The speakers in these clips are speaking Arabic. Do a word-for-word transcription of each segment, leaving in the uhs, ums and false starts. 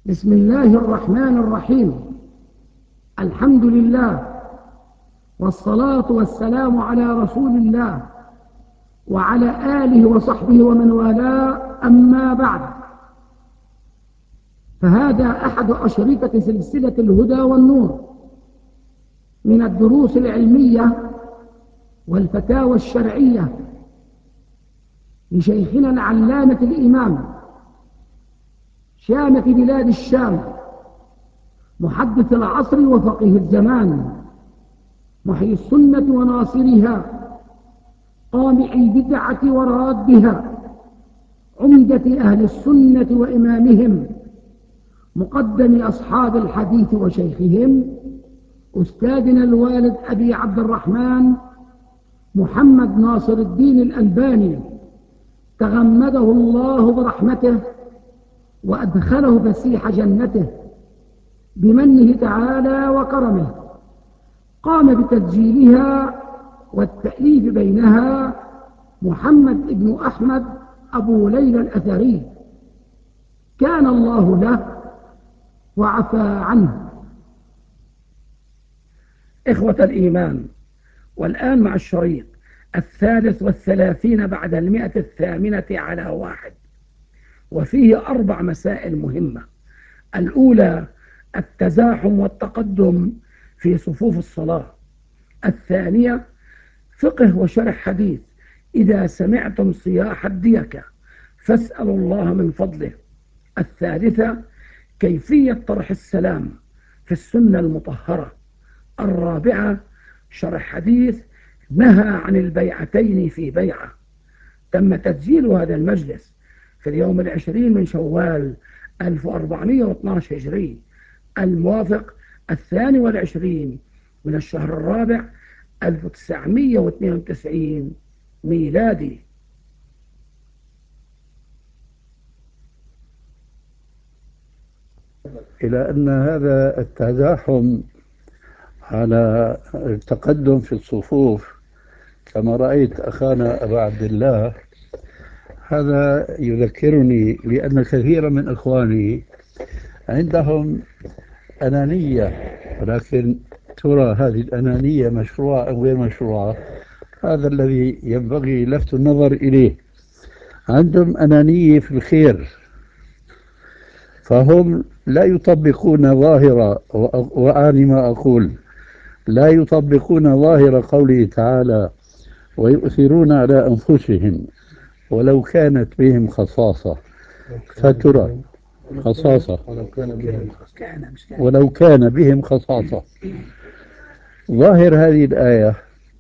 بسم الله الرحمن الرحيم. الحمد لله، والصلاة والسلام على رسول الله وعلى آله وصحبه ومن والاه، أما بعد، فهذا أحد أشرطة سلسلة الهدى والنور من الدروس العلمية والفتاوى الشرعية لشيخنا العلامة الإمام شامة بلاد الشام، محدث العصر وفقيه الزمان، محيي السنة وناصرها، قامع البدعة ورادها، عمدة أهل السنة وإمامهم، مقدم أصحاب الحديث وشيخهم، أستاذنا الوالد أبي عبد الرحمن محمد ناصر الدين الألباني، تغمده الله برحمته وأدخله فسيح جنته بمنه تعالى وكرمه. قام بتسجيلها والتأليف بينها محمد بن أحمد أبو ليلى الأثري، كان الله له وعفى عنه. إخوة الإيمان، والآن مع الشريط الثالث والثلاثين بعد المئة الثامنة على واحد، وفيه أربع مسائل مهمة. الأولى التزاحم والتقدم في صفوف الصلاة. الثانية فقه وشرح حديث إذا سمعتم صياح الديكة فاسألوا الله من فضله. الثالثة كيفية طرح السلام في السنة المطهرة. الرابعة شرح حديث نهى عن البيعتين في بيعة. تم تسجيل هذا المجلس في اليوم العشرين من شوال ألف وأربعمائة واثني عشر هجري، الموافق الثاني والعشرين من الشهر الرابع ألف وتسعمائة واثنين وتسعين ميلادي. إلى أن هذا التزاحم على التقدم في الصفوف كما رأيت أخانا أبا عبد الله، هذا يذكرني بأن كثيرا من إخواني عندهم أنانية، ولكن ترى هذه الأنانية مشروعة أو غير مشروعة؟ هذا الذي ينبغي لفت النظر إليه. عندهم أنانية في الخير، فهم لا يطبقون ظاهرة، وأعني ما أقول، لا يطبقون ظاهر قوله تعالى ويؤثرون على أنفسهم ولو كانت بهم خصاصة. فترى خصاصة ولو كان بهم خصاصة. ظاهر هذه الآية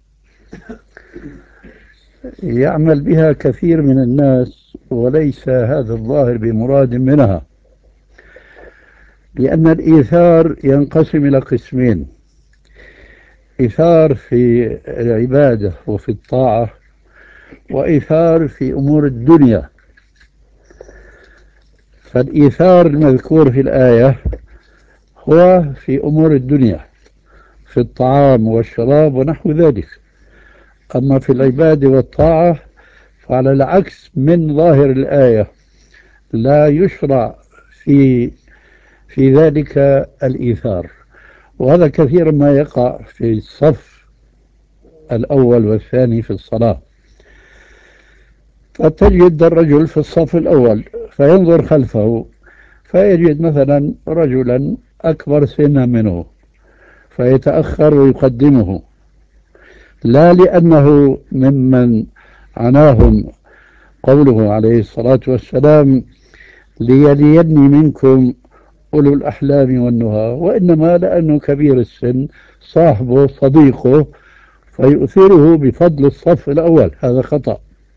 يعمل بها كثير من الناس، وليس هذا الظاهر بمراد منها، لأن الإيثار ينقسم إلى قسمين: إيثار في العبادة وفي الطاعة، وإيثار في أمور الدنيا. فالإيثار المذكور في الآية هو في أمور الدنيا، في الطعام والشراب ونحو ذلك. أما في العبادة والطاعة فعلى العكس من ظاهر الآية، لا يشرع في في ذلك الإيثار. وهذا كثيرا ما يقع في الصف الأول والثاني في الصلاة. فتجد الرجل في الصف الأول فينظر خلفه فيجد مثلا رجلا أكبر سنا منه فيتأخر ويقدمه، لا لأنه ممن عناهم قوله عليه الصلاة والسلام ليليني منكم أولو الأحلام والنهى، وإنما لأنه كبير السن صاحبه صديقه فيؤثره بفضل الصف الأول. هذا خطأ،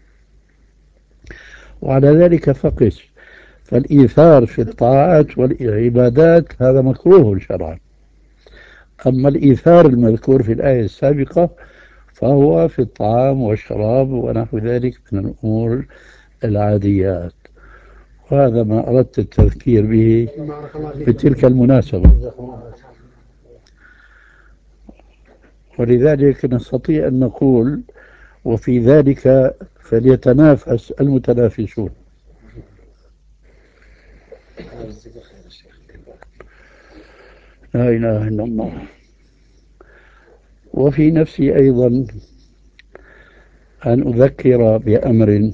وعلى ذلك فقس. فالإيثار في الطاعات والعبادات هذا مكروه شرعا. أما الإيثار المذكور في الآية السابقة فهو في الطعام والشراب ونحو ذلك من الأمور العاديات، وهذا ما أردت التذكير به بتلك المناسبة. ولذلك نستطيع أن نقول وفي ذلك فليتنافس المتنافسون. لا إله إلا الله. وفي نفسي أيضا أن أذكر بأمر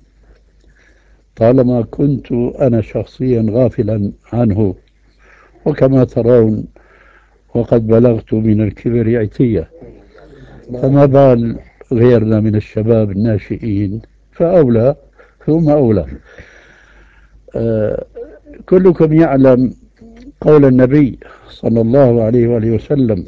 طالما كنت أنا شخصيا غافلا عنه، وكما ترون وقد بلغت من الكبر عتية، فما بال غيرنا من الشباب الناشئين، فأولى ثم أولى. آه كلكم يعلم قول النبي صلى الله عليه وآله وسلم: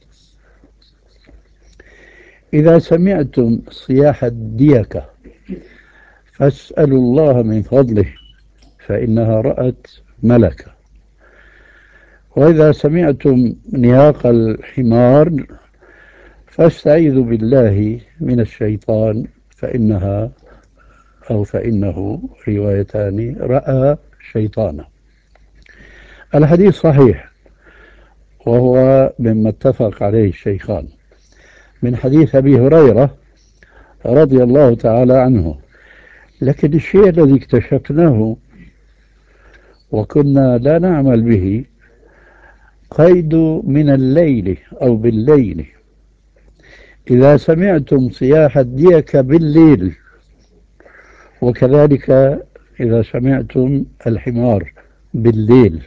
إذا سمعتم صياح الديكة فاسألوا الله من فضله فإنها رأت ملكا، وإذا سمعتم نياق الحمار فاستعيذوا بالله من الشيطان فإنها أو فإنه روايتان رأى شيطانا. الحديث صحيح، وهو مما اتفق عليه الشيخان، من حديث أبي هريرة رضي الله تعالى عنه. لكن الشيء الذي اكتشفناه وكنا لا نعمل به قيد من الليل أو بالليل. إذا سمعتم صياح الديك بالليل، وكذلك إذا سمعتم الحمار بالليل،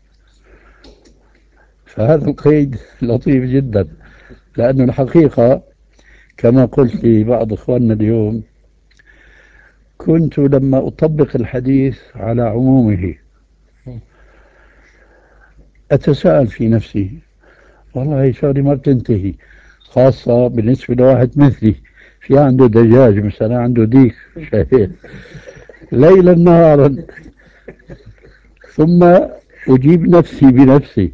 فهذا القيد لطيف جدا، لأن الحقيقة كما قلت لبعض إخواننا اليوم، كنت لما أطبق الحديث على عمومه أتساءل في نفسي: والله هي شغلة ما بتنتهي، خاصة بالنسبة لواحد مثلي في عنده دجاج مثلا، عنده ديك شهير ليلا نهارا. ثم أجيب نفسي بنفسي: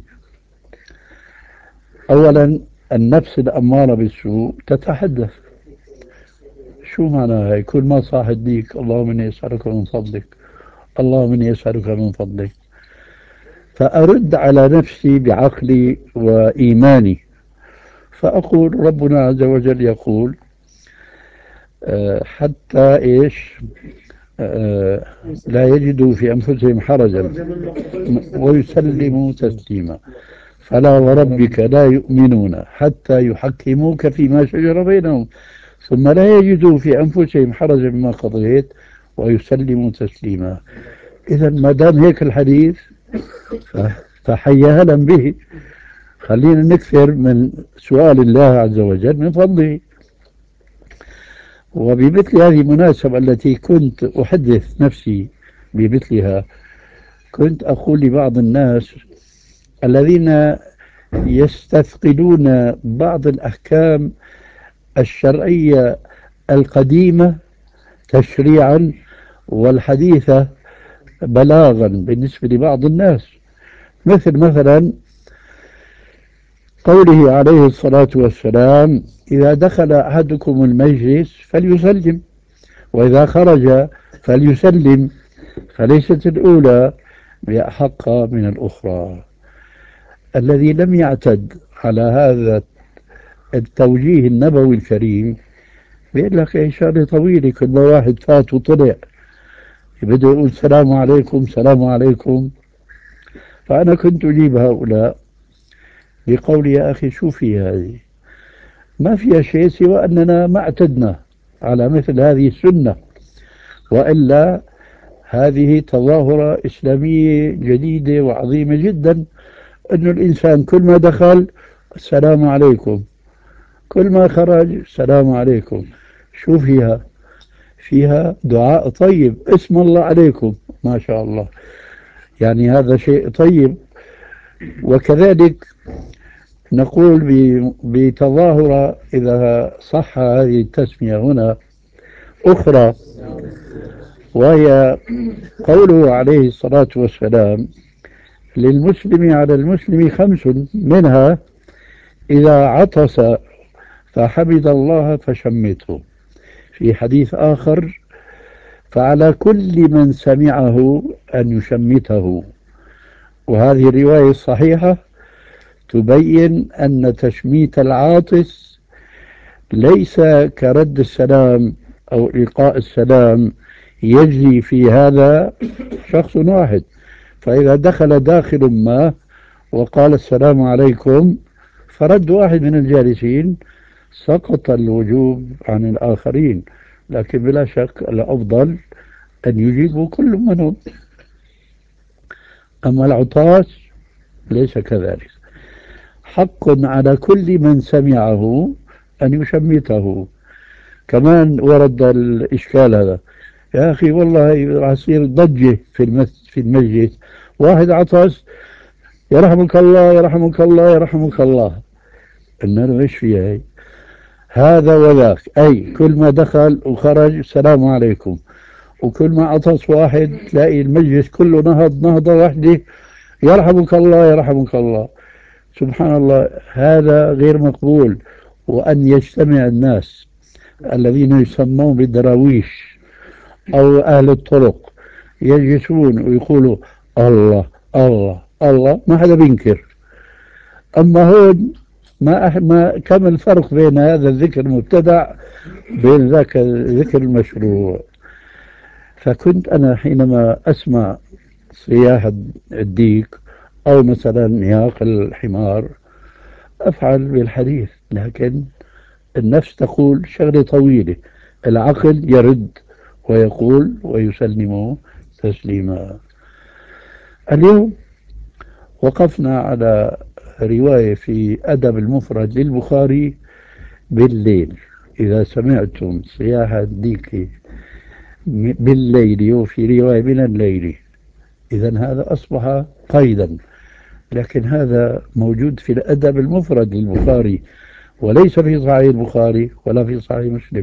أولا النفس الأمارة بالسوء تتحدث، شو معناها؟ يكون ما صاح الديك اللهم إني أسألك من فضلك، اللهم إني أسألك من فضلك. فأرد على نفسي بعقلي وإيماني فأقول: ربنا عز وجل يقول أه حتى إيش أه لا يجدوا في أنفسهم حرجا ويسلموا تسليما، فلا وربك لا يؤمنون حتى يحكموك فيما شجر بينهم ثم لا يجدوا في أنفسهم حرجا مما قضيت ويسلموا تسليما. إذا ما دام هيك الحديث فحيا هلا به، خلينا نكثر من سؤال الله عز وجل من فضله. وبمثل هذه المناسبة التي كنت أحدث نفسي بمثلها، كنت أقول لبعض الناس الذين يستثقلون بعض الأحكام الشرعية القديمة تشريعا والحديثة بلاغا بالنسبة لبعض الناس، مثل مثلا قوله عليه الصلاة والسلام: إذا دخل أحدكم المجلس فليسلم، وإذا خرج فليسلم، فليست الأولى بأحق من الأخرى. الذي لم يعتد على هذا التوجيه النبوي الكريم بيقول لك اي شغله طويله، كل ما واحد فات وطلع بده يقول السلام عليكم السلام عليكم. فأنا كنت أجيب هؤلاء بقولي: يا أخي شو في هذه؟ ما فيها شيء سوى أننا ما اعتدنا على مثل هذه السنة، وإلا هذه تظاهرة إسلامية جديدة وعظيمة جدا، أن الإنسان كل ما دخل السلام عليكم، كل ما خرج السلام عليكم. شو فيها؟ فيها دعاء طيب، اسم الله عليكم، ما شاء الله، يعني هذا شيء طيب. وكذلك نقول بتظاهرة إذا صح هذه التسمية هنا أخرى، وهي قوله عليه الصلاة والسلام: للمسلم على المسلم خمس، منها إذا عطس فحمد الله فشمته. في حديث آخر: فعلى كل من سمعه أن يشمته. وهذه الرواية الصحيحة تبين أن تشميت العاطس ليس كرد السلام أو إلقاء السلام، يجري في هذا شخص واحد، فإذا دخل داخل ما وقال السلام عليكم فرد واحد من الجالسين سقط الوجوب عن الآخرين، لكن بلا شك الأفضل أن يجيبوا كل منهم. أما العطاس ليس كذلك، حق على كل من سمعه أن يشمته. كمان ورد الإشكال هذا، يا أخي والله راح يصير ضجة في المس في المسجد، واحد عطس يرحمك الله يرحمك الله يرحمك الله. قلنا له ايش في هي؟ هذا وذاك، أي كل ما دخل وخرج السلام عليكم، وكل ما عطس واحد تلاقي المجلس كله نهض نهضة واحدة، يرحمك الله يرحمك الله. سبحان الله، هذا غير مقبول. وأن يجتمع الناس الذين يسمون بالدراويش أو أهل الطرق يجلسون ويقولوا الله الله الله، ما حدا بينكر. أما هون ما, أح ما كم الفرق بين هذا الذكر المبتدع بين ذاك الذكر المشروع. فكنت أنا حينما أسمع صياح الديك أو مثلا نياق الحمار أفعل بالحديث، لكن النفس تقول شغلة طويلة، العقل يرد ويقول ويسلم تسليما. اليوم وقفنا على رواية في أدب المفرد للبخاري بالليل. إذا سمعتم صياح الديك بالليل وفي رواية من الليل، إذا هذا أصبح قيدا، لكن هذا موجود في الأدب المفرد للبخاري وليس في صحيح البخاري ولا في صحيح مسلم.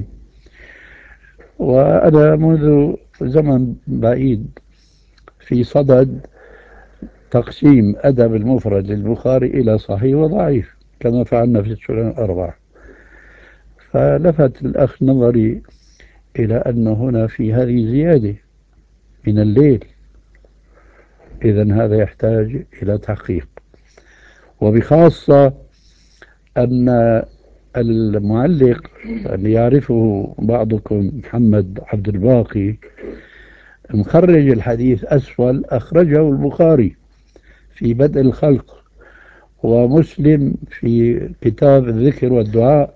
وأنا منذ زمن بعيد في صدد تقسيم أدب المفرد للبخاري إلى صحيح وضعيف كما فعلنا في السنن الأربعة، فلفت الأخ نظري إلى أن هنا في هذه زيادة من الليل، إذن هذا يحتاج إلى تحقيق. وبخاصة أن المعلق اللي يعرفه بعضكم محمد عبد الباقي مخرج الحديث أسفل أخرجه البخاري في بدء الخلق ومسلم في كتاب الذكر والدعاء،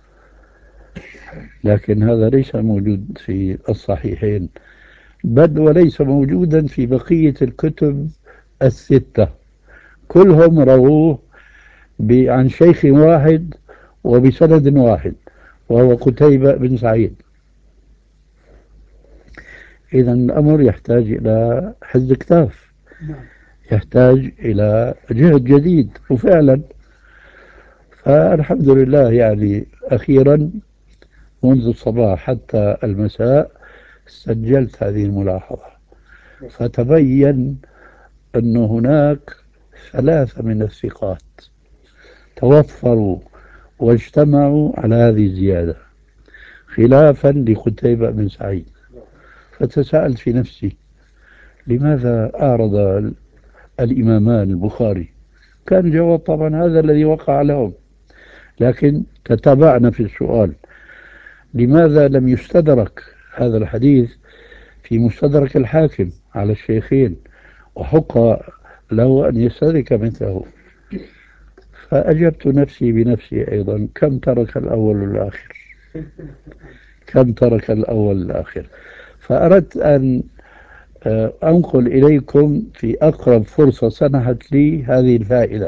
لكن هذا ليس موجود في الصحيحين، بل وليس موجودا في بقية الكتب الستة، كلهم رووه عن شيخ واحد وبسند واحد وهو قتيبة بن سعيد. إذا الأمر يحتاج إلى حز كتاف، يحتاج إلى جهد جديد. وفعلا فالحمد لله يعني أخيرا منذ الصباح حتى المساء سجلت هذه الملاحظة، فتبين أن هناك ثلاثة من الثقات توفروا واجتمعوا على هذه الزيادة خلافا لقتيبة بن سعيد. فتساءلت في نفسي لماذا أعرض الإمامان البخاري؟ كان الجواب طبعا هذا الذي وقع لهم، لكن تتابعنا في السؤال لماذا لم يستدرك هذا الحديث في مستدرك الحاكم على الشيخين وحق له أن يستدرك مثله؟ فأجبت نفسي بنفسي أيضا، كم ترك الأول والآخر، كم ترك الأول والآخر. فأردت أن أنقل إليكم في أقرب فرصة سنحت لي هذه الفائدة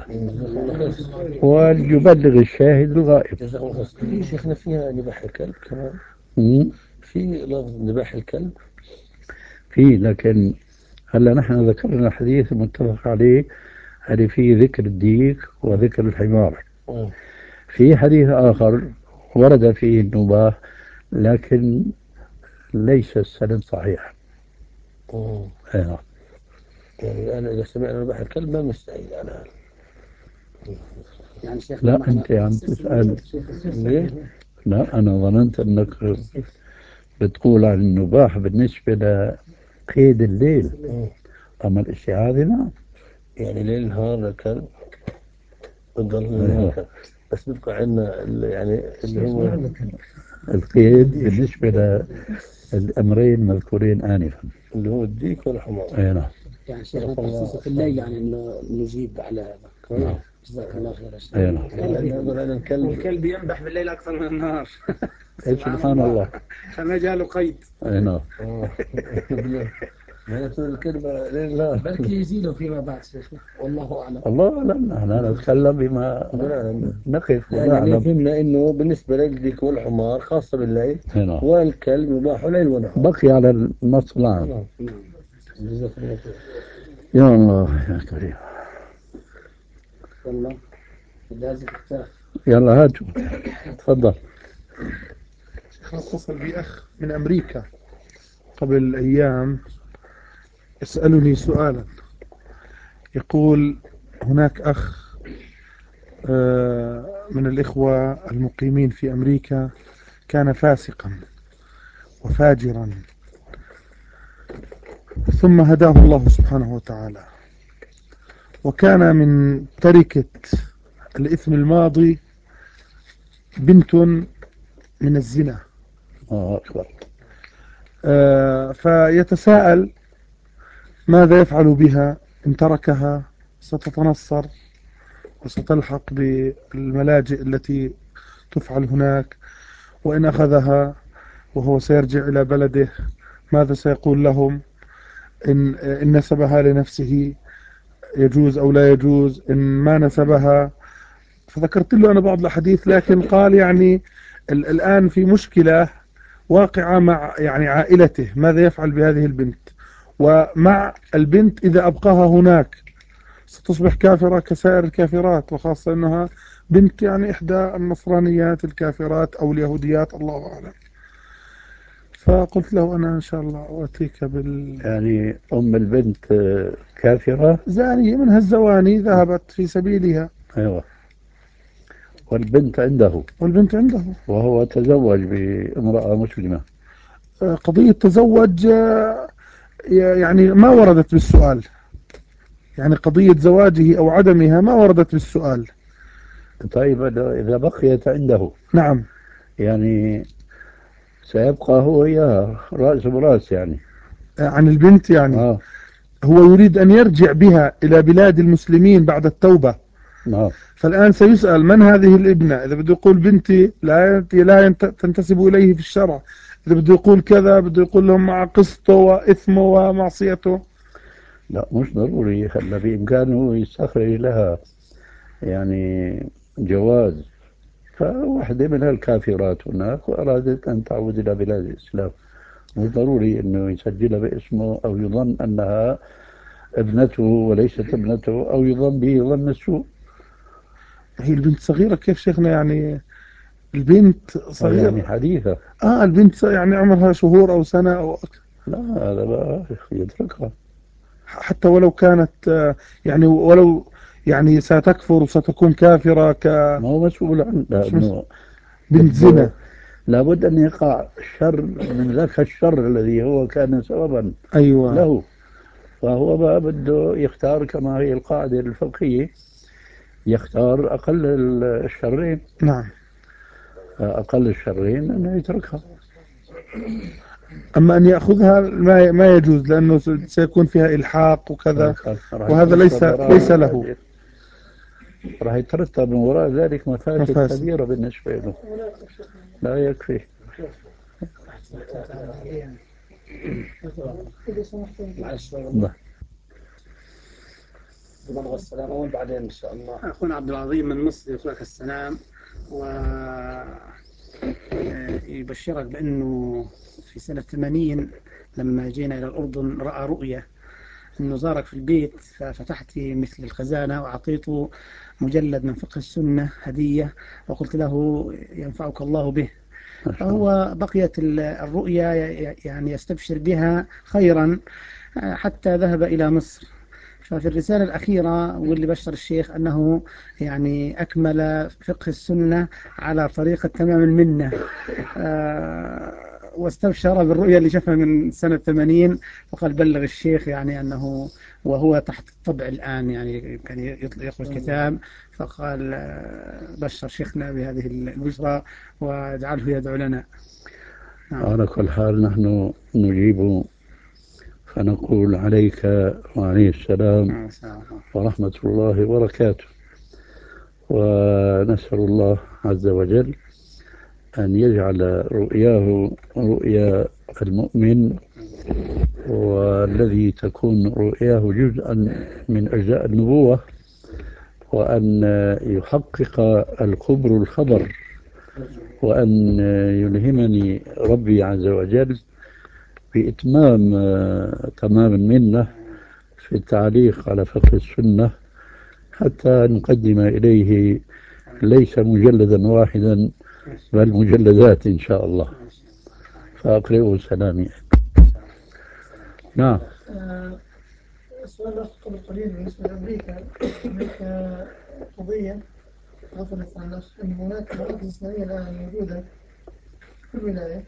وليبلغ الشاهد الغائب. شيخنا فيها نباح الكلب كمان؟ مم. في لفظ نباح الكلب؟ في، لكن هلا نحن ذكرنا الحديث المتفق عليه، هذه فيه ذكر الديك وذكر الحمار. مم. في حديث آخر ورد فيه النباح لكن ليس السند صحيح. مم. آه. يعني أنا إذا سمعنا نباح الكلب ما مستعيد على هذا. يعني شيخ لا أنت عم تسأل، ليه؟ لا أنا ظننت أنك بتقول عن النباح بالنسبة لقيد الليل، مم. أما الاستعاذة نعم. يعني ليل نهار الكلب بتضل أيوه. هناك، بس بيبقى عندنا ال- يعني اللي هو القيد بالنسبة للأمرين المذكورين آنفا. اللي هو الديك والحمار. أي نعم. يعني شيخ جزاك الله متخصص في الليل يعني انه نجيب على هذا. كويس. جزاك الله خير يا شيخ. أي نعم. نقول أنا الكلب والكلب ينبح بالليل اكثر من النهار. إيه سبحان الله. فما جاله قيد. أي نعم. آه. معناته الكلمة لله. بلكي يزيله فيما بعد شيخنا والله اعلم. الله أعلم، نحن نتكلم بما نقف يعني اللي ونعلم. فهمنا انه بالنسبة للديك والحمار خاصة بالليل، أي نعم. والكلب يباح ليل ونهار. بقي على النص العام. نعم. جزاك الله خير. يا الله يا كريم. والله لازم تختار. يلا هاتوا، تفضل. شيخنا اتصل بي أخ من أمريكا قبل أيام يسألني سؤالا، يقول هناك أخ آه، من الإخوة المقيمين في أمريكا كان فاسقا وفاجرا، ثم هداه الله سبحانه وتعالى، وكان من تركة الإثم الماضي بنت من الزنا. الله أكبر. آه، فيتساءل ماذا يفعل بها إن تركها؟ ستتنصر وستلحق بالملاجئ التي تفعل هناك، وإن أخذها وهو سيرجع إلى بلده ماذا سيقول لهم؟ إن, إن نسبها لنفسه يجوز أو لا يجوز، إن ما نسبها. فذكرت له أنا بعض الحديث، لكن قال يعني الآن في مشكلة واقعة مع يعني عائلته، ماذا يفعل بهذه البنت؟ ومع البنت إذا أبقاها هناك ستصبح كافرة كسائر الكافرات، وخاصة أنها بنت يعني إحدى النصرانيات الكافرات أو اليهوديات، الله أعلم. فقلت له أنا إن شاء الله أواتيك بال يعني أم البنت كافرة. زانية منها الزواني ذهبت في سبيلها. أيوة. والبنت عنده والبنت عنده. وهو تزوج بامرأة مسلمة. قضية تزوج يعني ما وردت بالسؤال، يعني قضية زواجه أو عدمها ما وردت بالسؤال. طيب إذا بقيت عنده نعم. يعني سيبقى هو وياها رأس براس يعني. عن البنت يعني. آه. هو يريد أن يرجع بها إلى بلاد المسلمين بعد التوبة. نعم. فالآن سيسأل من هذه الابنة، إذا بده يقول بنتي لا لا تنتسب إليه في الشرع، إذا بده يقول كذا بده يقول لهم مع قسطه وإثمه ومعصيته. لا مش ضروري، هلا بإمكانه يستخرج لها يعني جواز، فواحدة من الكافرات هناك وأرادت أن تعود إلى بلاد الإسلام، مش ضروري أنه يسجلها باسمه أو يظن أنها ابنته وليست ابنته، أو يظن به ظن السوء. هي البنت صغيرة كيف شيخنا؟ يعني البنت صغيرة يعني حديثة. آه البنت يعني عمرها شهور أو سنة أو أكثر. لا هذا بقى يتركها. حتى ولو كانت آه يعني ولو يعني ستكفر وستكون كافرة ك ما هو مسؤول عنه لأنه بنت زنا. لابد أن يقع الشر من ذاك الشر الذي هو كان سببا أيوة. له، فهو بقى بده يختار كما هي القاعدة الفقهية، يختار أقل الشرين. نعم. أقل الشرين أنه يتركها. أما أن يأخذها ما ما يجوز، لأنه سيكون فيها إلحاق وكذا، وهذا ليس ليس له. راح يترتب من وراء ذلك مفاسد مفاسد. كبيرة بالنسبة له، لا يكفي. نبغى السلام أول بعدين إن شاء الله. أخونا عبد العظيم من مصر يقولك السلام، ويبشرك بأنه في سنة ثمانين لما جينا إلى الأردن رأى رؤية أنه زارك في البيت، ففتحت مثل الخزانة وأعطيته مجلد من فقه السنة هدية، وقلت له ينفعك الله به. فهو بقيت الرؤيا يعني يستبشر بها خيرا حتى ذهب إلى مصر. ففي الرسالة الأخيرة واللي بشر الشيخ أنه يعني أكمل فقه السنة على طريقة تمام المنة، آه واستبشر بالرؤية اللي شافها من سنة ثمانين، وقال بلغ الشيخ يعني أنه وهو تحت الطبع الآن يعني كان يقرأ الكتاب، فقال آه بشر شيخنا بهذه البشرى واجعله يدعو لنا. نعم. على كل حال نحن نجيب فنقول عليك وعليه السلام ورحمة الله وبركاته. ونسأل الله عز وجل أن يجعل رؤياه رؤيا المؤمن، والذي تكون رؤياه جزءا من أجزاء النبوة، وأن يحقق الخبر الخبر، وأن يلهمني ربي عز وجل بإتمام تمام المنة في التعليق على فقه السنة، حتى نقدم إليه ليس مجلدا واحدا بل مجلدات إن شاء الله. فأقرئه سلامي. نعم. السؤال الأخ قبل قليل بالنسبة لأمريكا. هناك قضية غفلت عن الأخ أن هناك مراكز إسلامية الآن موجودة في الولاية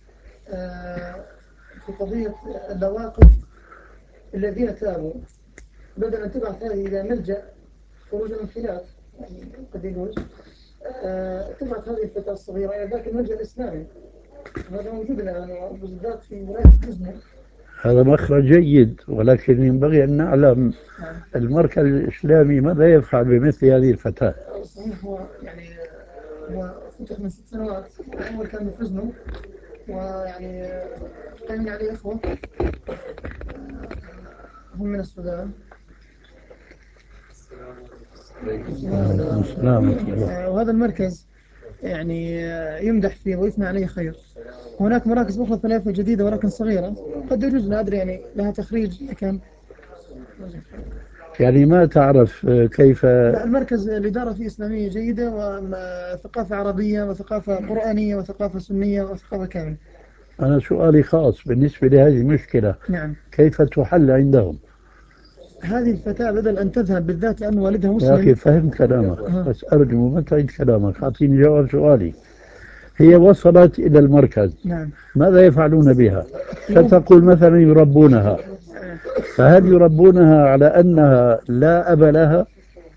في قضية اللواقف الذين تابوا، بدل أن تبعث هذه إلى ملجأ خروج من الخلاف، يعني قد يجوز تبعث هذه الفتاة الصغيرة إلى ذاك الملجأ الإسلامي. هذا موجود الآن وبالذات في ولاية حزمة. هذا مخرج جيد، ولكن ينبغي أن نعلم المركز الإسلامي ماذا يفعل بمثل هذه الفتاة. صحيح، هو يعني هو فتح من ست سنوات، أول كان في حزمه، ويعني قايمين عليه إخوة هم من السودان. وهذا المركز يعني يمدح فيه ويثنى عليه خير. هناك مراكز أخرى ثلاثة جديدة ولكن صغيرة، قد يجوز لا أدري يعني لها تخريج، لكن يعني ما تعرف كيف. لا، المركز الإدارة فيه إسلامية جيدة، وثقافة عربية وثقافة قرآنية وثقافة سنية وثقافة كاملة. أنا سؤالي خاص بالنسبة لهذه المشكلة. نعم. كيف تحل عندهم؟ هذه الفتاة بدل أن تذهب، بالذات لأن والدها مسلم. يا أخي فهمت كلامك، أه. بس أرجو ما تعيد كلامك، أعطيني جواب سؤالي. هي وصلت إلى المركز. نعم. ماذا يفعلون بها؟ ستقول مثلا يربونها، فهل يربونها على أنها لا أب لها؟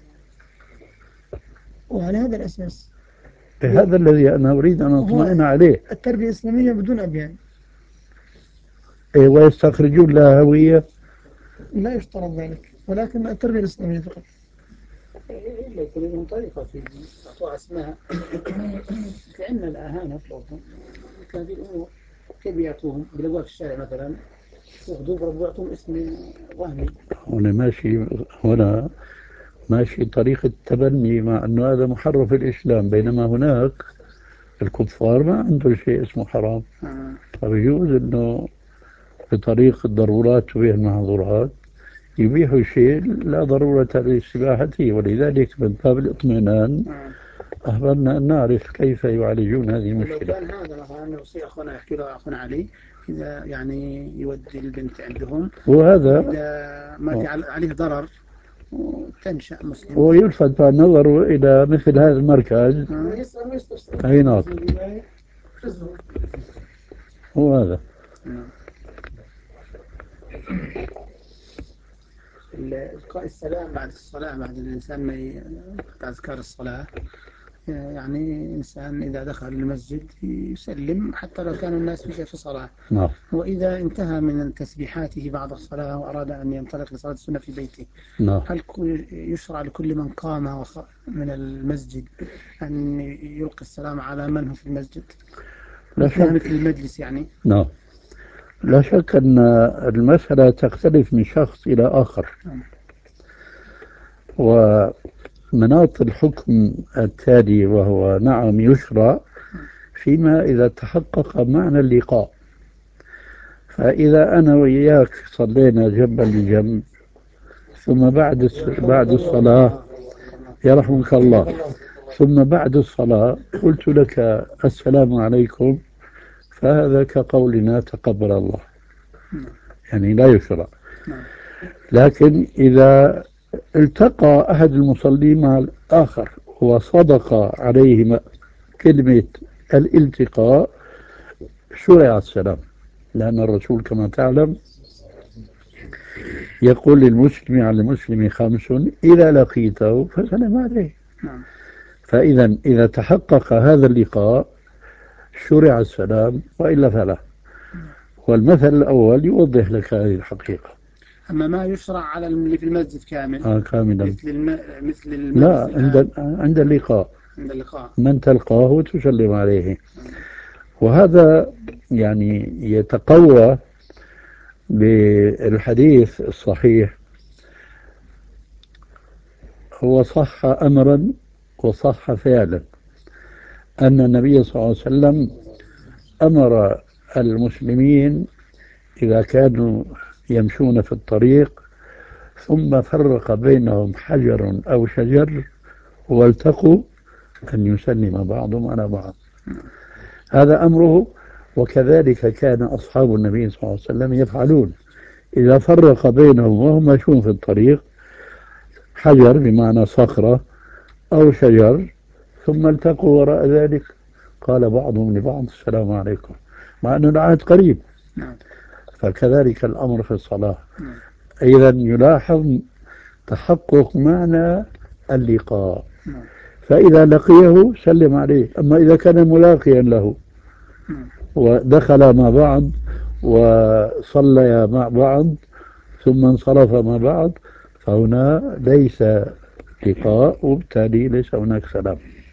وعلى هذا الأساس هذا الذي أنا أريد أن أطمئن عليه. التربية الإسلامية بدون أب يعني. إيه، ويستخرجون لها هوية؟ لا يشترط ذلك، ولكن التربية الإسلامية فقط. ليس لهم طريقة في أعطوها اسمها كأن الأهانة في الأردن مثل هذه الأمور. كيف بيعطوهم؟ بيلاقوها في الشارع مثلا، ياخذوه ويعطوهم اسم وهمي. هنا ماشي هنا ماشي طريقة تبني، مع أنه هذا محرف الإسلام، بينما هناك الكفار ما عندهم شيء اسمه حرام. آه. فبيجوز أنه بطريق الضرورات تبيح المحظورات يبيحوا شيء لا ضرورة لاستباحته، ولذلك من باب الاطمئنان أحببنا أن نعرف كيف يعالجون هذه المشكلة. لو كان هذا مثلا نوصي أخونا يحكي له أخونا علي إذا يعني يودي البنت عندهم، وهذا إذا ما في عليه ضرر وتنشأ مسلم، ويلفت النظر إلى مثل هذا المركز. أي نعم، هو هذا. إلقاء السلام بعد الصلاة، بعد الإنسان ما يقرأ أذكار الصلاة، يعني إنسان إذا دخل المسجد يسلم حتى لو كان الناس في في صلاة. نعم. وإذا انتهى من تسبيحاته بعد الصلاة وأراد أن ينطلق لصلاة السنة في بيته، نعم. هل يشرع لكل من قام من المسجد أن يلقي السلام على من هو في المسجد؟ لا شك. مثل المجلس يعني. نعم. لا شك أن المسألة تختلف من شخص إلى آخر. ومناط الحكم التالي وهو نعم يشرع فيما إذا تحقق معنى اللقاء. فإذا أنا وإياك صلينا جنبا لجنب، ثم بعد بعد الصلاة يرحمك الله، ثم بعد الصلاة قلت لك السلام عليكم، فهذا كقولنا تقبل الله، يعني لا يشرع. لكن إذا التقى أحد المصلين مع الآخر وصدق عليه كلمة الالتقاء شرع السلام، لأن الرسول كما تعلم يقول للمسلم على المسلم خمس إذا لقيته فسلم عليه. فإذا إذا تحقق هذا اللقاء شرع السلام، وإلا فلا. والمثل الأول يوضح لك هذه الحقيقة. أما ما يشرع على اللي في المسجد كامل آه كاملا. مثل الم... مثل لا، المجلس عند الآن عند اللقاء عند اللقاء. من تلقاه تسلم عليه، وهذا يعني يتقوى بالحديث الصحيح. هو صح أمرا وصح فعلا أن النبي صلى الله عليه وسلم أمر المسلمين إذا كانوا يمشون في الطريق ثم فرق بينهم حجر أو شجر والتقوا أن يسلم بعضهم على بعض. هذا أمره، وكذلك كان أصحاب النبي صلى الله عليه وسلم يفعلون إذا فرق بينهم وهم ماشون في الطريق حجر بمعنى صخرة أو شجر ثم التقوا وراء ذلك قال بعضهم لبعض السلام عليكم، مع أن العهد قريب. نعم. فكذلك الأمر في الصلاة. نعم. إذا يلاحظ تحقق معنى اللقاء، نعم. فإذا لقيه سلم عليه. أما إذا كان ملاقيا له نعم. ودخل مع بعض وصليا مع بعض ثم انصرف مع بعض فهنا ليس لقاء، وبالتالي ليس هناك سلام.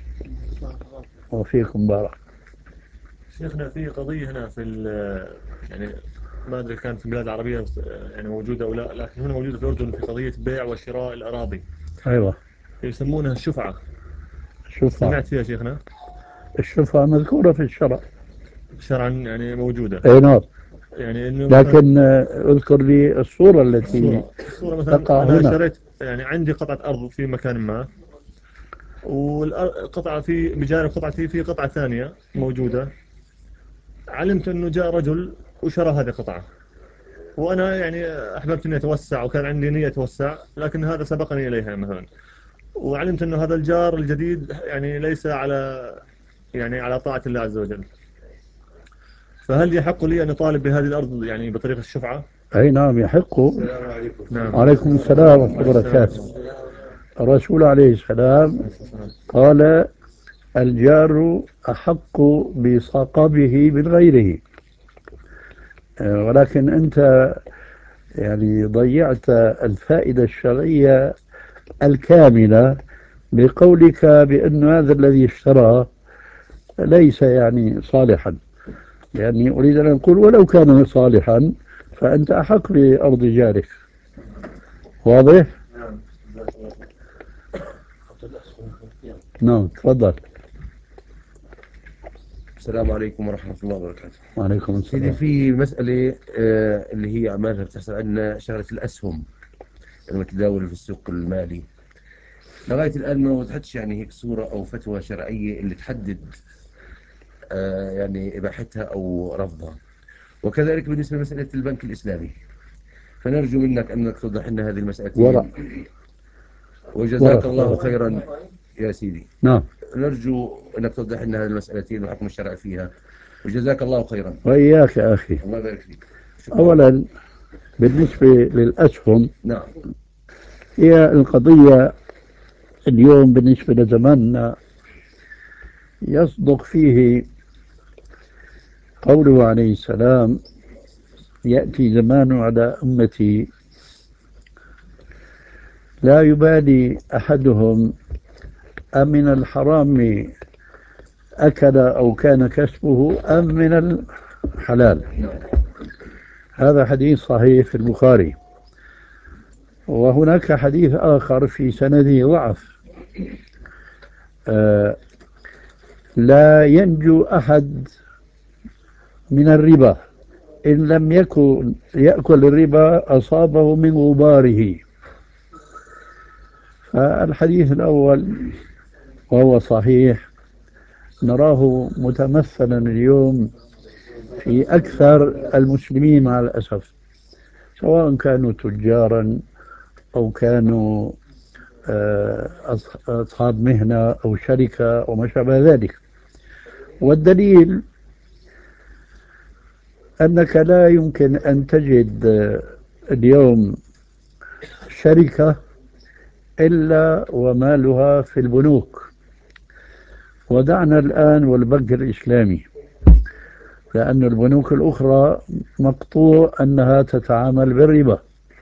وفيكم بارك. شيخنا في قضية هنا في يعني ما أدري كانت في البلاد العربية يعني موجودة أو لا، لكن هنا موجودة في الأردن في قضية بيع وشراء الأراضي. أيوة. يسمونها الشفعة. الشفعة. سمعت فيها شيخنا؟ الشفعة مذكورة في الشرع شرعا يعني موجودة. أي نعم. يعني إنه لكن اذكر لي الصورة التي الصورة, الصورة مثلا تقع أنا هنا. شريت يعني عندي قطعة أرض في مكان ما، والقطعة في بجانب قطعتي في قطعة ثانية موجودة. علمت أنه جاء رجل وشرى هذه القطعة، وأنا يعني أحببت أني أتوسع وكان عندي نية أتوسع، لكن هذا سبقني إليها مثلا. وعلمت أنه هذا الجار الجديد يعني ليس على يعني على طاعة الله عز وجل. فهل يحق لي أن أطالب بهذه الأرض يعني بطريقة الشفعة؟ أي نعم يحق. نعم. وعليكم السلام ورحمة الله وبركاته. الرسول عليه السلام قال الجار أحق بصاقبه من غيره. ولكن أنت يعني ضيعت الفائدة الشرعية الكاملة بقولك بأن هذا الذي اشترى ليس يعني صالحا، يعني أريد أن أقول ولو كان صالحا فأنت أحق بأرض جارك. واضح؟ نعم تفضل. السلام عليكم ورحمة الله وبركاته. وعليكم سيدي السلام. في مسألة آه اللي هي عمالها بتحصل عندنا شغلة الأسهم المتداولة في السوق المالي. لغاية الآن ما وضحتش يعني هيك صورة أو فتوى شرعية اللي تحدد آه يعني إباحتها أو رفضها. وكذلك بالنسبة لمسألة البنك الإسلامي، فنرجو منك أنك توضح لنا هذه المسألتين. ورق. وجزاك ورق. الله خيرا يا سيدي. نعم. نرجو أنك توضح لنا هذه المسألتين والحكم الشرعي فيها، وجزاك الله خيرا. وإياك يا أخي. الله يبارك فيك. شكرا. أولا بالنسبة للأسهم، نعم. هي القضية اليوم بالنسبة لزماننا يصدق فيه قوله عليه السلام يأتي زمان على أمتي لا يبالي أحدهم أمن الحرام أكل أو كان كسبه أم من الحلال. هذا حديث صحيح في البخاري. وهناك حديث آخر في سنده ضعف، آه لا ينجو أحد من الربا إن لم يكن يأكل الربا أصابه من غباره. فالحديث الأول وهو صحيح نراه متمثلا اليوم في أكثر المسلمين مع الأسف، سواء كانوا تجارا أو كانوا أصحاب مهنة أو شركة وما شابه ذلك. والدليل أنك لا يمكن أن تجد اليوم شركة إلا ومالها في البنوك، ودعنا الآن والبنك الإسلامي. لأن البنوك الأخرى مقطوع أنها تتعامل بالربا.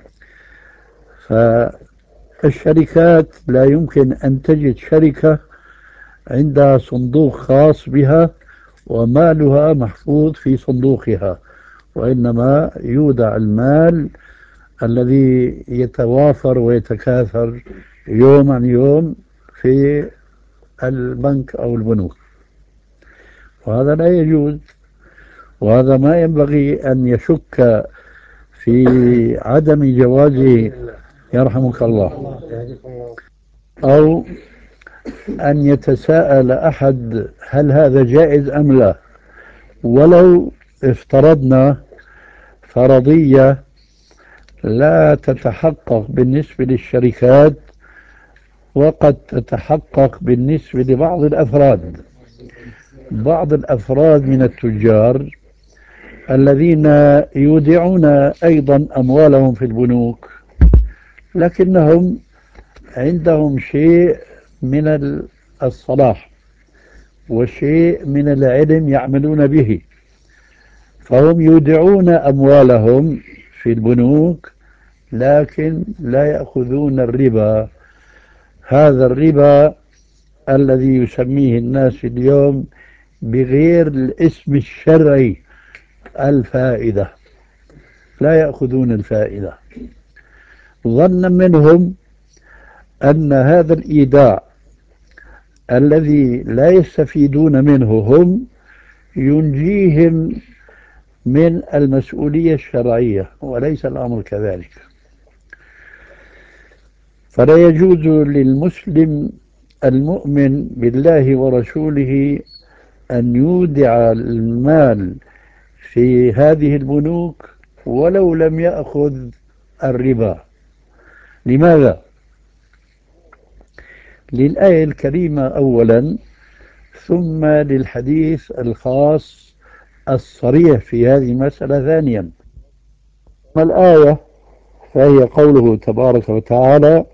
فالشركات لا يمكن أن تجد شركة عندها صندوق خاص بها ومالها محفوظ في صندوقها، وإنما يودع المال الذي يتوافر ويتكاثر يوم عن يوم في البنك أو البنوك، وهذا لا يجوز. وهذا ما ينبغي أن يشك في عدم جوازه، يرحمك الله، أو أن يتساءل أحد هل هذا جائز أم لا. ولو افترضنا فرضية لا تتحقق بالنسبة للشركات وقد تتحقق بالنسبة لبعض الأفراد، بعض الأفراد من التجار الذين يودعون أيضا أموالهم في البنوك، لكنهم عندهم شيء من الصلاح وشيء من العلم يعملون به، فهم يودعون أموالهم في البنوك لكن لا يأخذون الربا. هذا الربا الذي يسميه الناس اليوم بغير الاسم الشرعي الفائدة، لا يأخذون الفائدة، ظنا منهم أن هذا الإيداع الذي لا يستفيدون منه هم ينجيهم من المسؤولية الشرعية، وليس الأمر كذلك. فلا يجوز للمسلم المؤمن بالله ورسوله أن يودع المال في هذه البنوك ولو لم يأخذ الربا. لماذا؟ للآية الكريمة أولا، ثم للحديث الخاص الصريح في هذه المسألة ثانيا. ما الآية؟ فهي قوله تبارك وتعالى: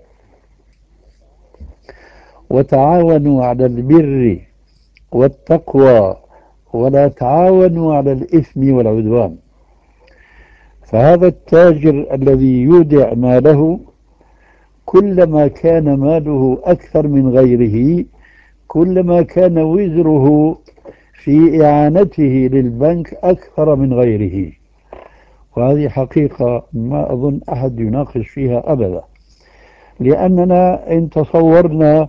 وتعاونوا على البر والتقوى ولا تعاونوا على الإثم والعدوان. فهذا التاجر الذي يودع ماله كلما كان ماله أكثر من غيره كلما كان وزره في إعانته للبنك أكثر من غيره، وهذه حقيقة ما أظن أحد يناقش فيها أبدا. لأننا إن تصورنا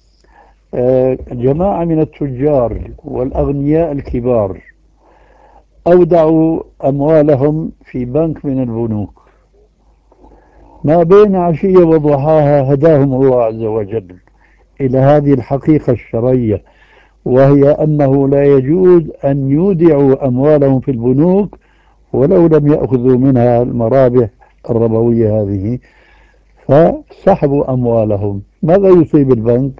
جماعة من التجار والأغنياء الكبار أودعوا أموالهم في بنك من البنوك، ما بين عشية وضحاها هداهم الله عز وجل إلى هذه الحقيقة الشرعية، وهي أنه لا يجوز أن يودعوا أموالهم في البنوك ولو لم يأخذوا منها المرابح الربوية هذه، فسحبوا أموالهم. ماذا يصيب البنك؟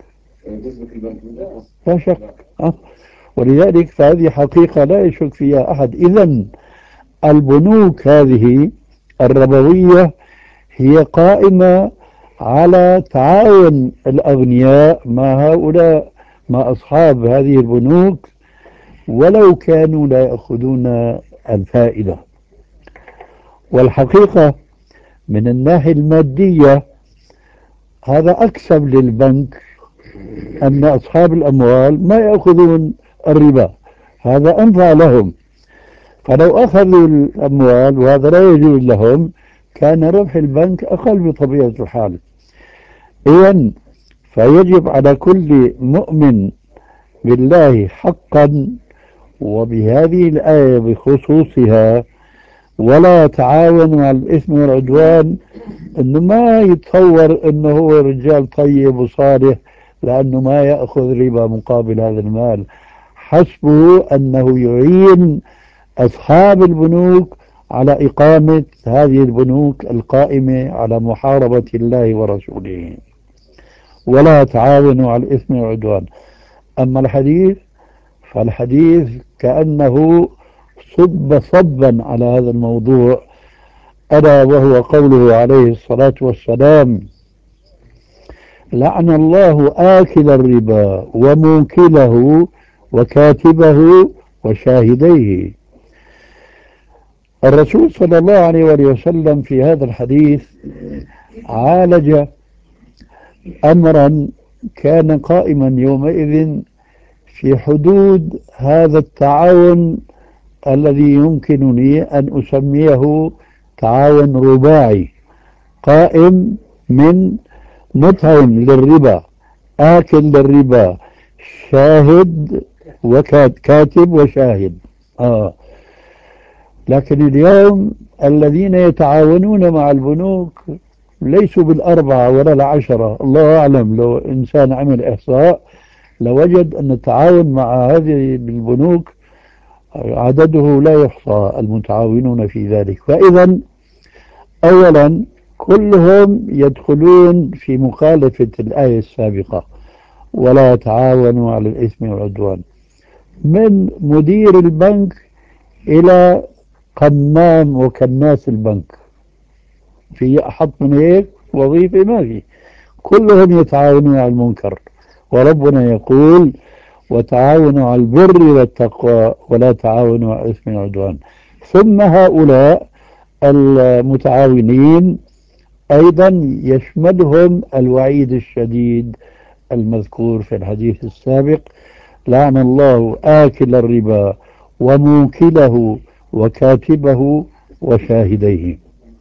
لا شك. أه؟ ولذلك فهذه حقيقة لا يشك فيها أحد. إذن البنوك هذه الربوية هي قائمة على تعاون الأغنياء مع هؤلاء، مع أصحاب هذه البنوك، ولو كانوا لا يأخذون الفائدة. والحقيقة من الناحية المادية هذا أكسب للبنك، أن أصحاب الأموال ما يأخذون الربا، هذا أنفع لهم. فلو أخذوا الأموال وهذا لا يجوز لهم كان ربح البنك أقل بطبيعة الحال. إذن فيجب على كل مؤمن بالله حقا، وبهذه الآية بخصوصها ولا تعاونوا على الإثم والعدوان، إنه ما يتصور إنه هو رجال طيب وصالح لأنه ما يأخذ ربا مقابل هذا المال، حسبه أنه يعين أصحاب البنوك على إقامة هذه البنوك القائمة على محاربة الله ورسوله. ولا تعاونوا على الإثم والعدوان. أما الحديث فالحديث كأنه صب صبا على هذا الموضوع، ألا وهو قوله عليه الصلاة والسلام: لعن الله آكل الربا وموكله وكاتبه وشاهديه. الرسول صلى الله عليه وآله وسلم في هذا الحديث عالج أمرا كان قائما يومئذ في حدود هذا التعاون الذي يمكنني أن أسميه تعاون رباعي، قائم من مطعم للربا، آكل للربا، شاهد وكاتب وشاهد. آه. لكن اليوم الذين يتعاونون مع البنوك ليسوا بالأربعة ولا العشرة، الله أعلم، لو إنسان عمل إحصاء لوجد أن التعاون مع هذه البنوك عدده لا يحصى المتعاونون في ذلك. فإذا أولا كلهم يدخلون في مخالفة الآية السابقة، ولا تعاونوا على الإثم والعدوان، من مدير البنك إلى قمام وكناس البنك. في أحط من هيك وظيفة؟ ما في، كلهم يتعاونون على المنكر. وربنا يقول وتعاونوا على البر والتقوى ولا تعاونوا على الإثم والعدوان. ثم هؤلاء المتعاونين أيضا يشملهم الوعيد الشديد المذكور في الحديث السابق: لعن الله آكل الربا وموكله وكاتبه وشاهديه.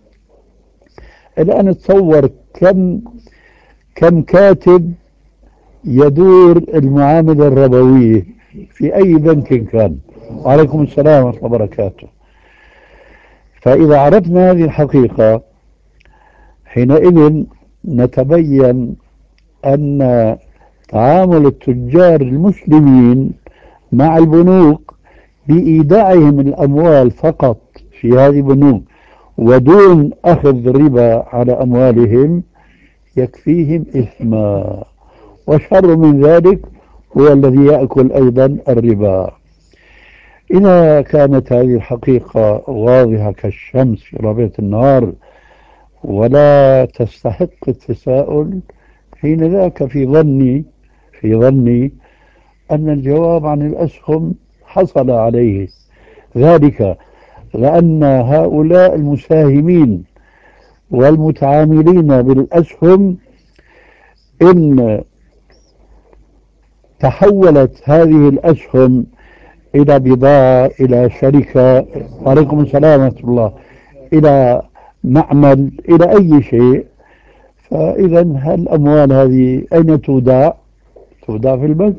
الآن تصور كم كم كاتب يدور المعاملة الربوية في أي بنك كان. وعليكم السلام ورحمة الله وبركاته. فإذا عرفنا هذه الحقيقة حينئذ نتبين أن تعامل التجار المسلمين مع البنوك بإيداعهم الأموال فقط في هذه البنوك ودون أخذ ربا على أموالهم يكفيهم إثما، وشر من ذلك هو الذي يأكل أيضا الربا. إذا كانت هذه الحقيقة واضحة كالشمس في ربيع النهار ولا تستحق التساؤل، حين ذاك في ظني في ظني أن الجواب عن الأسهم حصل عليه، ذلك لأن هؤلاء المساهمين والمتعاملين بالأسهم إن تحولت هذه الأسهم إلى بضاعة، إلى شركة، وعليكم السلام ورحمة الله، إلى معمل، إلى أي شيء، فإذا الأموال هذه أين تودع؟ تودع في البنك.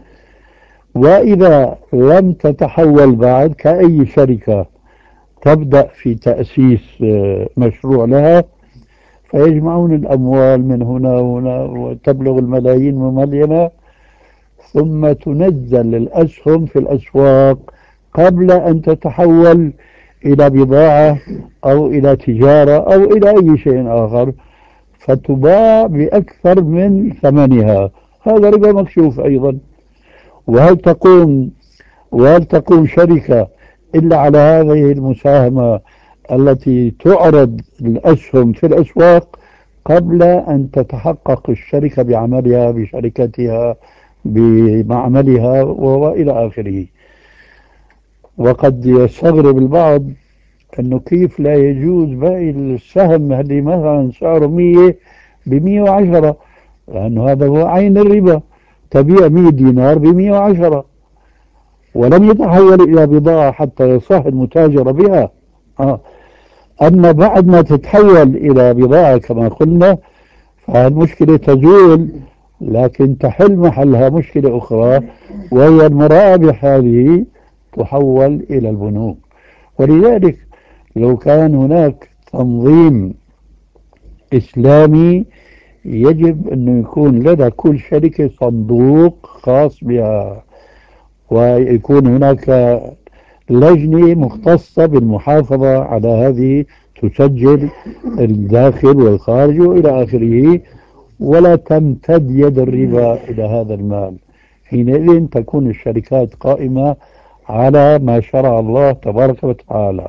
وإذا لم تتحول بعد كأي شركة تبدأ في تأسيس مشروع لها، فيجمعون الأموال من هنا وهنا وتبلغ الملايين مملينة، ثم تنزل الأسهم في الأسواق قبل أن تتحول إلى بضاعة أو إلى تجارة أو إلى أي شيء آخر، فتباع بأكثر من ثمنها. هذا ربا مكشوف أيضا. وهل تقوم وهل تقوم شركة إلا على هذه المساهمة التي تعرض الأسهم في الأسواق قبل أن تتحقق الشركة بعملها، بشركتها، بمعملها وإلى آخره. وقد يستغرب البعض أنه كيف لا يجوز باقي السهم اللي مثلا سعره مية بمية وعشرة، لأنه هذا هو عين الربا، تبيع مية دينار بمية وعشرة ولم يتحول إلى بضاعة حتى يصح المتاجرة بها. آه. أما بعد ما تتحول إلى بضاعة كما قلنا فالمشكلة تزول، لكن تحل محلها مشكلة أخرى، وهي المرابح هذه تحول إلى البنوك. ولذلك لو كان هناك تنظيم إسلامي يجب أن يكون لدى كل شركة صندوق خاص بها، ويكون هناك لجنة مختصة بالمحافظة على هذه، تسجل الداخل والخارج وإلى آخره، ولا تمتد يد الربا إلى هذا المال. حينئذ تكون الشركات قائمة على ما شرع الله تبارك وتعالى.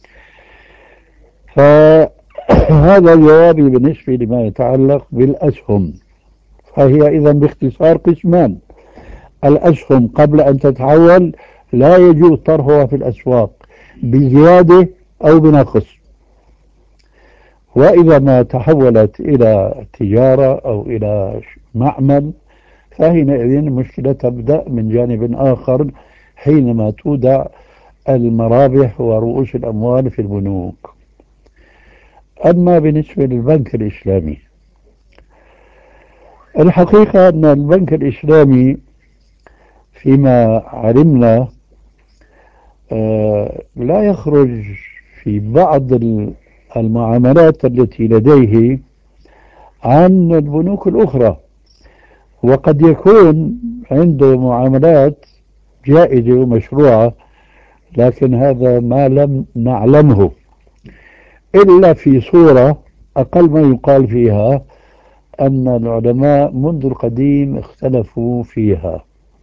فهذا جوابي بالنسبة لما يتعلق بالأسهم. فهي إذا باختصار قسمان: الأسهم قبل أن تتحول لا يجوز طرحها في الأسواق بزيادة أو بنقص. وإذا ما تحولت إلى تجارة أو إلى معمل فحينئذ المشكلة تبدأ من جانب آخر، حينما تودع المرابح ورؤوس الأموال في البنوك. أما بالنسبة للبنك الإسلامي، الحقيقة أن البنك الإسلامي فيما علمنا آه، لا يخرج في بعض المعاملات التي لديه عن البنوك الأخرى، وقد يكون عنده معاملات جائزة ومشروعة، لكن هذا ما لم نعلمه إلا في صورة أقل ما يقال فيها أن العلماء منذ القديم اختلفوا فيها.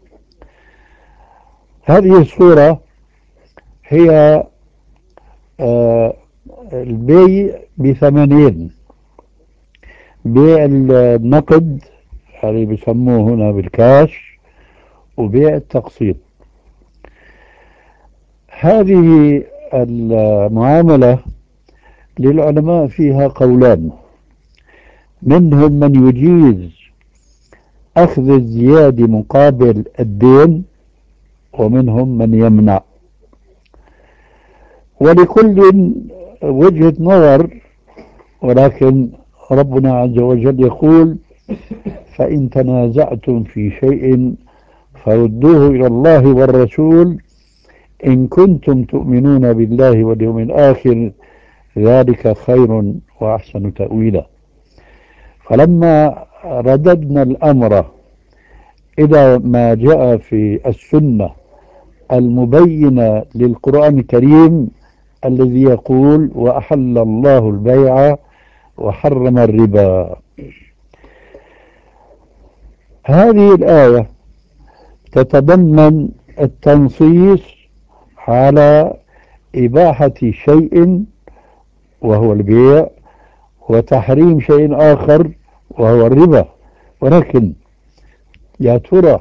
هذه الصورة هي آه، البيع بثمنين: بيع النقد اللي بيسموه هنا بالكاش، وبيع التقسيط. هذه المعاملة للعلماء فيها قولان: منهم من يجيز أخذ الزيادة مقابل الدين، ومنهم من يمنع، ولكل وجهة نظر. ولكن ربنا عز وجل يقول: فإن تنازعتم في شيء فردوه إلى الله والرسول إن كنتم تؤمنون بالله واليوم الآخر ذلك خير وأحسن تأويلا. فلما رددنا الأمر إلى ما جاء في السنة المبينة للقرآن الكريم الذي يقول: وأحل الله البيع وحرم الربا، هذه الآية تتضمن التنصيص على إباحة شيء وهو البيع، وتحريم شيء آخر وهو الربا. ولكن يا ترى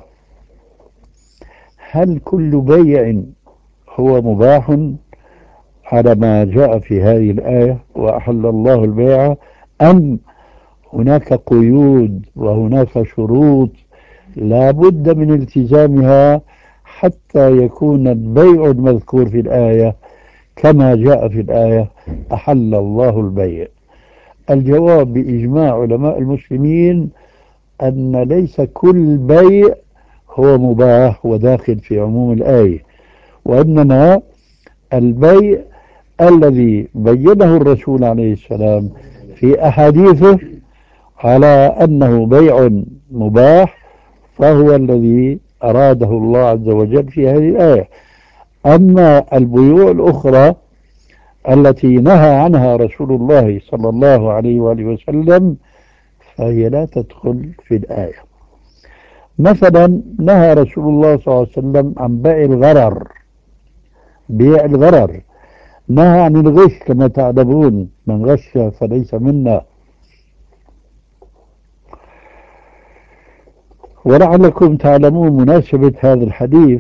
هل كل بيع هو مباح على ما جاء في هذه الآية وأحل الله البيع، أم هناك قيود وهناك شروط لا بد من التزامها حتى يكون البيع المذكور في الآية كما جاء في الآية أحل الله البيع؟ الجواب بإجماع علماء المسلمين أن ليس كل بيع هو مباح وداخل في عموم الآية، وإنما البيع الذي بينه الرسول عليه السلام في أحاديثه على أنه بيع مباح فهو الذي أراده الله عز وجل في هذه الآية. أما البيوع الأخرى التي نهى عنها رسول الله صلى الله عليه وآله وسلم فهي لا تدخل في الآية. مثلا نهى رسول الله صلى الله عليه وسلم عن بيع الغرر، بيع الغرر، نهى عن الغش كما تعلمون: من غش فليس منا. ولعلكم تعلمون مناسبة هذا الحديث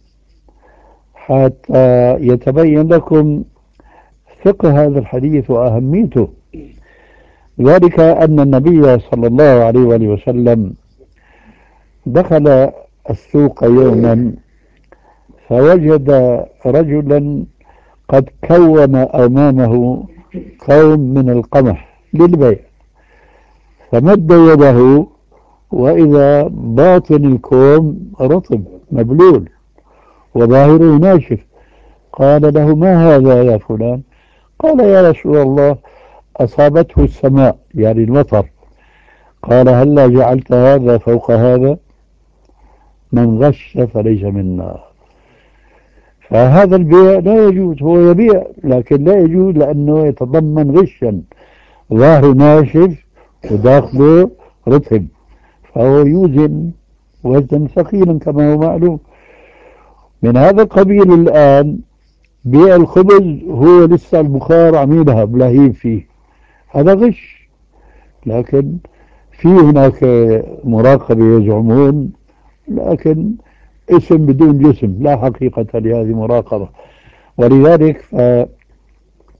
حتى يتبين لكم فقه هذا الحديث وأهميته. ذلك أن النبي صلى الله عليه وآله وسلم دخل السوق يوما فوجد رجلا قد كوم أمامه كوم من القمح للبيع، فمد يده وإذا باطن الكوم رطب مبلول وظاهره ناشف. قال له: ما هذا يا فلان؟ قال: يا رسول الله أصابته السماء، يعني المطر. قال: هلا جعلت هذا فوق هذا؟ من غش فليس منا. فهذا البيع لا يجوز، هو يبيع لكن لا يجوز لأنه يتضمن غشا، ظاهره ناشف وداخله رطب، فهو يوزن وزنا ثقيلا كما هو معلوم. من هذا القبيل الآن بيع الخبز، هو لسه البخار عم يذهب لهيب فيه، هذا غش، لكن في هناك مراقبة يزعمون، لكن اسم بدون جسم، لا حقيقة لهذه المراقبة. ولذلك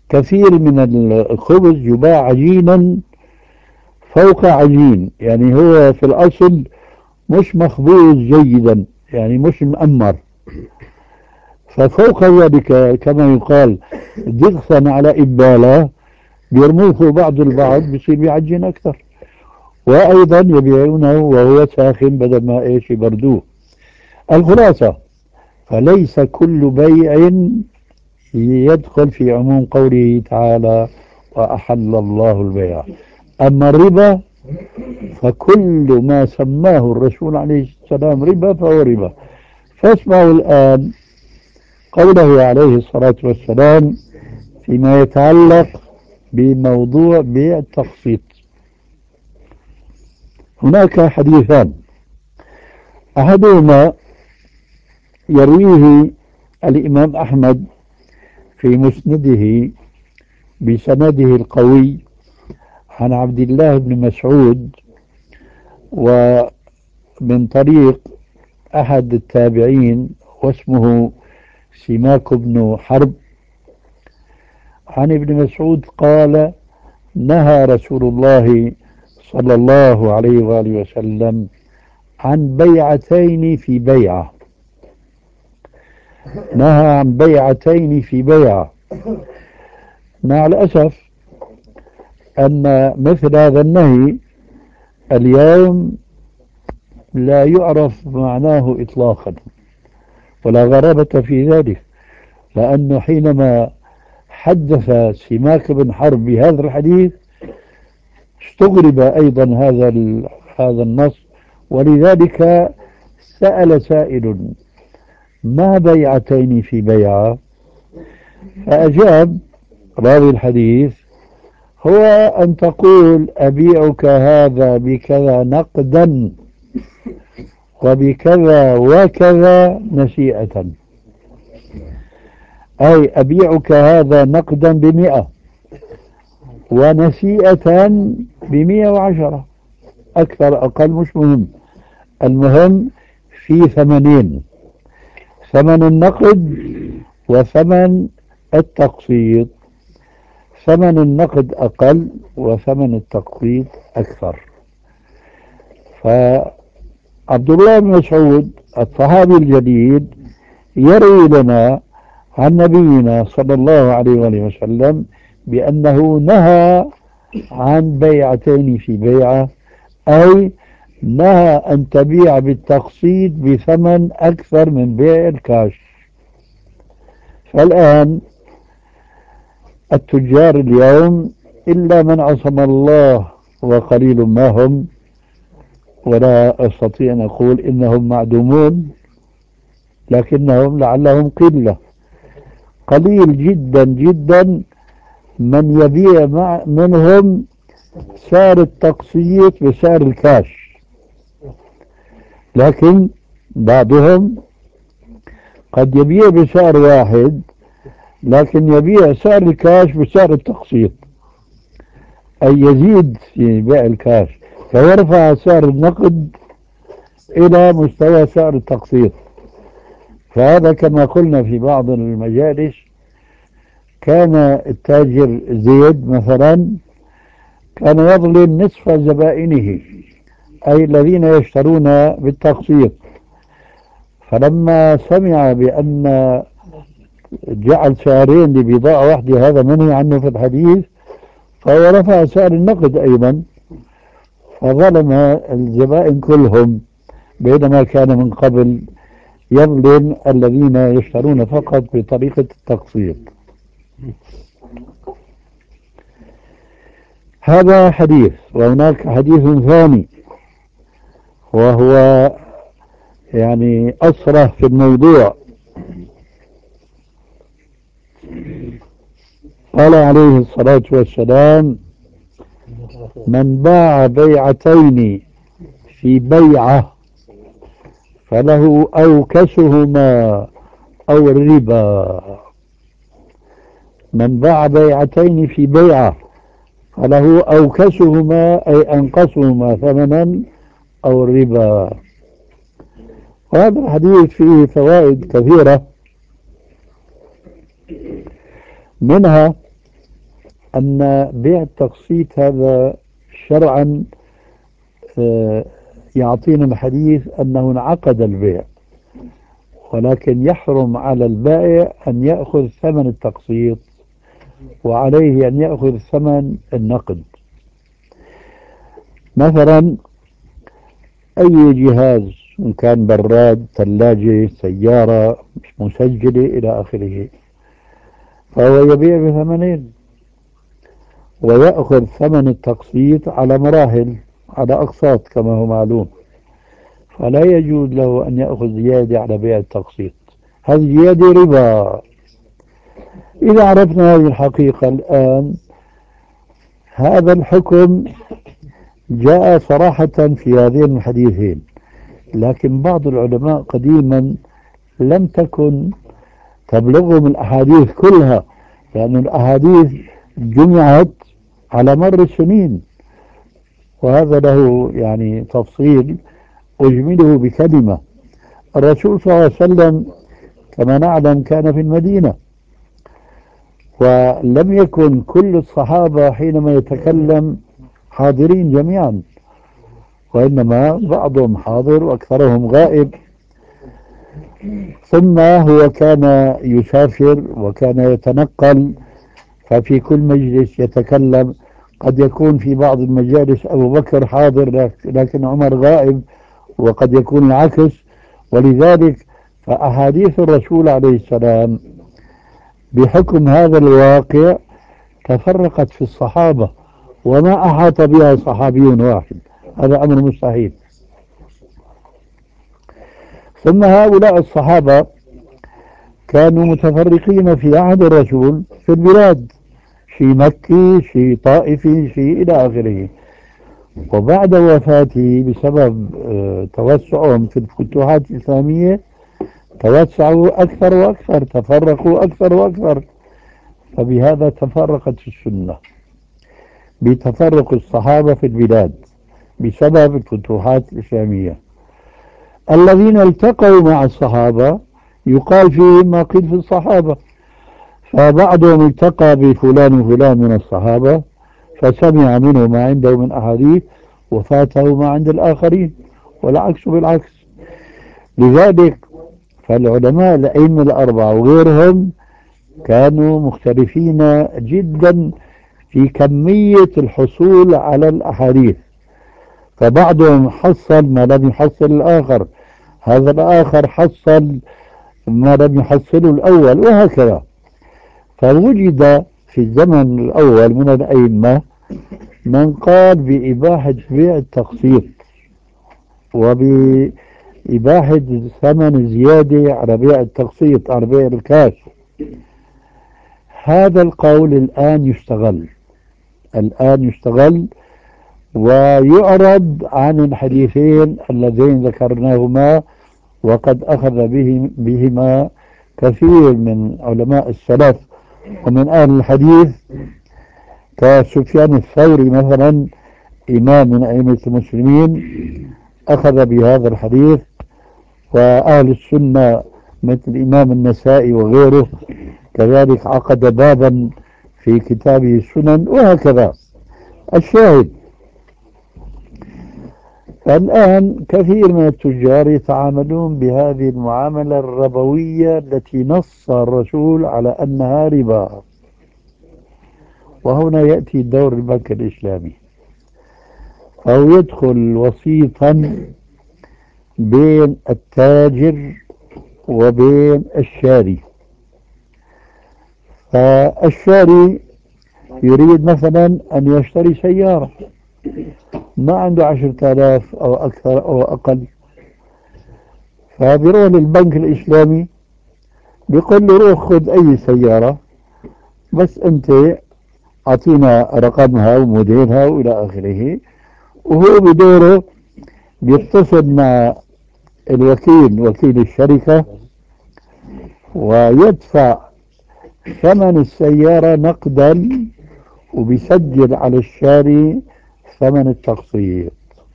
كثير من الخبز يباع عجينا فوق عجين، يعني هو في الأصل مش مخبوز جيدا، يعني مش مأمر، ففوق ذلك كما يقال ضغطا على إبالة بيرموه بعض البعض بصير بيعجن أكثر، وأيضا يبيعونه وهو ساخن بدل ما إيش يبردوه. الخلاصة فليس كل بيع يدخل في عموم قوله تعالى وأحل الله البيع. أما الربا فكل ما سماه الرسول عليه السلام ربا فهو ربا. فاسمعوا الآن قوله عليه الصلاة والسلام فيما يتعلق بموضوع بيع التقسيط. هناك حديثان، أحدهما يرويه الإمام أحمد في مسنده بسنده القوي عن عبد الله بن مسعود ومن طريق أحد التابعين واسمه سماك بن حرب عن ابن مسعود قال نهى رسول الله صلى الله عليه وآله وسلم عن بيعتين في بيعة، نهى عن بيعتين في بيعة. مع الأسف أن مثل هذا النهي اليوم لا يعرف معناه إطلاقا، ولا غرابة في ذلك، لأنه حينما حدث سماك بن حرب بهذا الحديث استغرب أيضا هذا هذا النص، ولذلك سأل سائل ما بيعتين في بيعة؟ فأجاب راوي الحديث هو أن تقول أبيعك هذا بكذا نقدا وبكذا وكذا نسيئة، أي أبيعك هذا نقدا بمئة ونسيئة بمئة وعشرة، أكثر أقل مش مهم، المهم في ثمنين، ثمن النقد وثمن التقسيط، ثمن النقد أقل وثمن التقسيط أكثر. فعبد الله بن مسعود الصحابي الجليل يروي لنا عن نبينا صلى الله عليه وآله وسلم بأنه نهى عن بيعتين في بيعة، أي نهى أن تبيع بالتقسيط بثمن أكثر من بيع الكاش. فالآن التجار اليوم إلا من عصم الله وقليل ما هم، ولا أستطيع أن أقول إنهم معدومون، لكنهم لعلهم قلة، قليل جدا جدا من يبيع مع منهم سعر التقسيط بسعر الكاش، لكن بعضهم قد يبيع بسعر واحد لكن يبيع سعر الكاش بسعر التقسيط، أي يزيد في بيع الكاش فيرفع سعر النقد إلى مستوى سعر التقسيط. فهذا كما قلنا في بعض المجالس، كان التاجر زيد مثلا كان يظلم نصف زبائنه أي الذين يشترون بالتقسيط، فلما سمع بأن جعل سعرين لبضاعة واحدة هذا منهي عنه في الحديث، فهو رفع سعر النقد أيضا فظلم الزبائن كلهم، بينما كان من قبل يظلم الذين يشترون فقط بطريقة التقسيط. هذا حديث، وهناك حديث ثاني وهو يعني أصرح في الموضوع. قال عليه الصلاة والسلام من باع بيعتين في بيعة فله أوكسهما أو الربا. من باع بيعتين في بيعة فله أوكسهما أي أنقصهما ثمنا أو الربا. وهذا الحديث فيه فوائد كثيرة، منها أن بيع التقسيط هذا شرعا آه، يعطينا الحديث أنه انعقد البيع، ولكن يحرم على البائع أن يأخذ ثمن التقسيط وعليه أن يأخذ ثمن النقد. مثلا أي جهاز، إن كان براد، ثلاجة، سيارة مش مسجلة إلى آخره، فهو يبيع بثمنين ويأخذ ثمن التقسيط على مراحل، على أقساط كما هو معلوم، فلا يجوز له أن يأخذ زيادة على بيع التقسيط، هذه زيادة ربا. إذا عرفنا هذه الحقيقة الآن، هذا الحكم جاء صراحة في هذين الحديثين، لكن بعض العلماء قديما لم تكن تبلغهم الأحاديث كلها، لأن الأحاديث جمعت على مر السنين، وهذا له يعني تفصيل أجمله بكلمة. الرسول صلى الله عليه وسلم كما نعلم كان في المدينة، ولم يكن كل الصحابة حينما يتكلم حاضرين جميعا، وإنما بعضهم حاضر وأكثرهم غائب. ثم هو كان يسافر وكان يتنقل، ففي كل مجلس يتكلم، قد يكون في بعض المجالس أبو بكر حاضر لكن عمر غائب، وقد يكون العكس. ولذلك فأحاديث الرسول عليه السلام بحكم هذا الواقع تفرقت في الصحابة، وما أحاط بها صحابي واحد، هذا أمر مستحيل. ثم هؤلاء الصحابة كانوا متفرقين في عهد الرسول في البلاد، شيء مكي، شيء طائفي، شيء إلى آخره. وبعد وفاته بسبب آه، توسعهم في الفتوحات الإسلامية توسعوا أكثر وأكثر، تفرقوا أكثر وأكثر، فبهذا تفرقت السنة بتفرق الصحابة في البلاد بسبب الفتوحات الإسلامية. الذين التقوا مع الصحابة يقال فيهم ما قيل في الصحابة، فبعضهم التقى بفلان وفلان من الصحابة فسمع منه ما عنده من أحاديث وفاته ما عند الآخرين، والعكس بالعكس. لذلك فالعلماء الأئمة الأربعة وغيرهم كانوا مختلفين جدا في كمية الحصول على الأحاديث، فبعضهم حصل ما لم يحصل الآخر، هذا الآخر حصل ما لم يحصله الأول، وهكذا. فوجد في الزمن الأول من الأئمة من قال بإباحة بيع التقسيط وبإباحة ثمن زيادة على بيع التقسيط على بيع الكاش. هذا القول الآن يستغل، الآن يستغل ويعرض عن الحديثين اللذين ذكرناهما، وقد أخذ به بهما كثير من علماء السلف ومن أهل الحديث، كسفيان الثوري مثلا إمام من أئمة المسلمين أخذ بهذا الحديث، وأهل السنة مثل الإمام النسائي وغيره كذلك عقد بابا في كتابه السنن، وهكذا. الشاهد الآن كثير من التجار يتعاملون بهذه المعاملة الربوية التي نص الرسول على أنها ربا، وهنا يأتي دور البنك الإسلامي، أو يدخل وسيطا بين التاجر وبين الشاري. فالشاري يريد مثلا أن يشتري سيارة، ما عنده عشرة آلاف أو أكثر أو أقل، فبيروح للبنك الإسلامي بيقول له روح خذ أي سيارة، بس أنت أعطينا رقمها وموديلها وإلى آخره. وهو بدوره بيتصل مع الوكيل، وكيل الشركة، ويدفع ثمن السيارة نقدا، وبيسجل على الشاري ثمن التقسيط.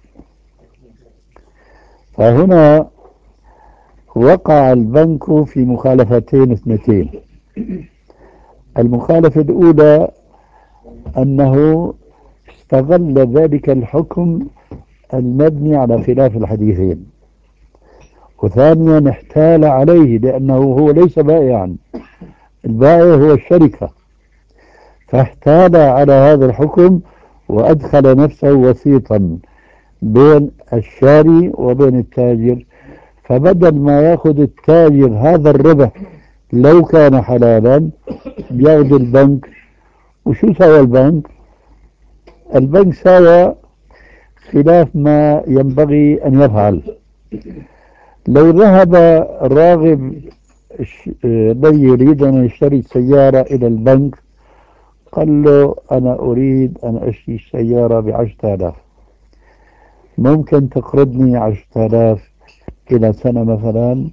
فهنا وقع البنك في مخالفتين اثنتين. المخالفة الأولى أنه استغل ذلك الحكم المبني على خلاف الحديثين، وثانيا احتال عليه لأنه هو ليس بائعا، البائع هو الشركة، فاحتال على هذا الحكم وأدخل نفسه وسيطا بين الشاري وبين التاجر. فبدل ما يأخذ التاجر هذا الربح لو كان حلالا بياخذ البنك. وشو سوى البنك؟ البنك سوى خلاف ما ينبغي أن يفعل. لو ذهب الراغب الذي يريد أن يشتري سيارة إلى البنك قال له أنا أريد أن أشتري السيارة بعشرة آلاف، ممكن تقرضني عشرة آلاف إلى سنة مثلا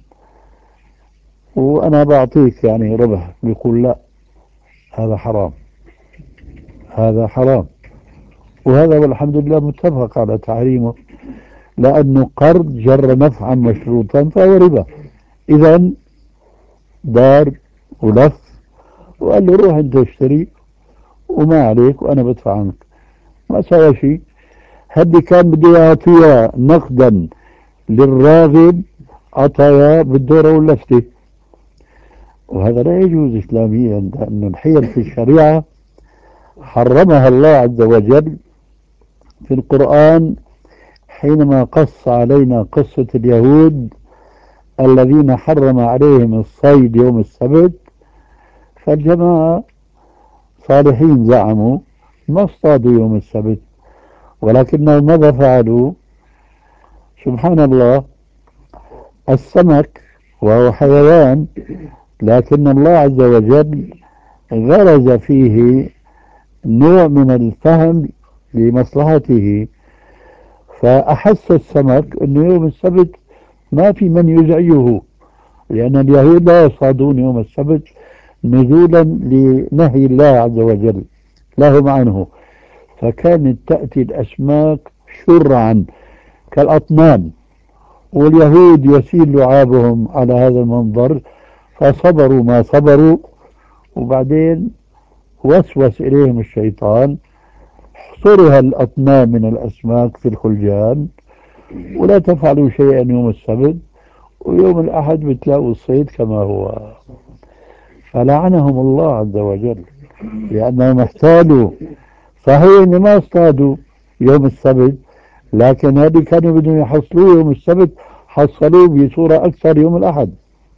وأنا بعطيك يعني ربح؟ بيقول لا، هذا حرام، هذا حرام. وهذا والحمد لله متفق على تحريمه، لأنه قرض جر نفعا مشروطا فهو ربا. إذا دار ولف وقال له روح أنت اشتري وما عليك وأنا بدفع عنك. ما سوى شيء. هدي كان بده يعطيها نقدا للراغب، عطايا بالدورة واللفتة، وهذا لا يجوز إسلاميا، لأن الحيل في الشريعة حرمها الله عز وجل في القرآن حينما قص علينا قصة اليهود الذين حرم عليهم الصيد يوم السبت. فالجماعة صالحين زعموا ما اصطادوا يوم السبت، ولكنهم ماذا فعلوا؟ سبحان الله، السمك وهو حيوان، لكن الله عز وجل غرز فيه نوع من الفهم لمصلحته، فأحس السمك أنه يوم السبت ما في من يزعجه، لأن اليهود لا يصطادون يوم السبت نزولا لنهي الله عز وجل لهم عنه. فكانت تأتي الأسماك شرعا كالأطنان، واليهود يسيل لعابهم على هذا المنظر، فصبروا ما صبروا. وبعدين وسوس إليهم الشيطان، صرها الأطنان من الأسماك في الخلجان، ولا تفعلوا شيئا يوم السبت، ويوم الأحد بتلاقوا الصيد كما هو. فلعنهم الله عز وجل لأنهم احتالوا. صحيح إن ما اصطادوا يوم السبت، لكن هذه كانوا بدهم يحصلوه يوم السبت، حصلوه بصورة أكثر يوم الأحد.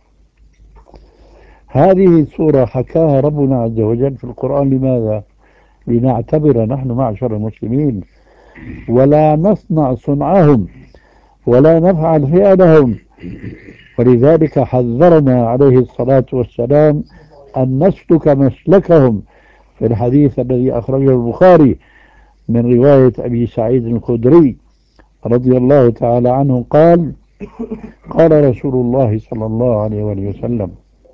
هذه الصورة حكاها ربنا عز وجل في القرآن. لماذا؟ لنعتبر نحن معشر المسلمين ولا نصنع صنعهم ولا نفعل فعلهم. ولذلك حذرنا عليه الصلاة والسلام أن نسلك مسلكهم في الحديث الذي أخرجه البخاري من رواية أبي سعيد الخدري رضي الله تعالى عنه قال: قال رسول الله صلى الله عليه وسلم: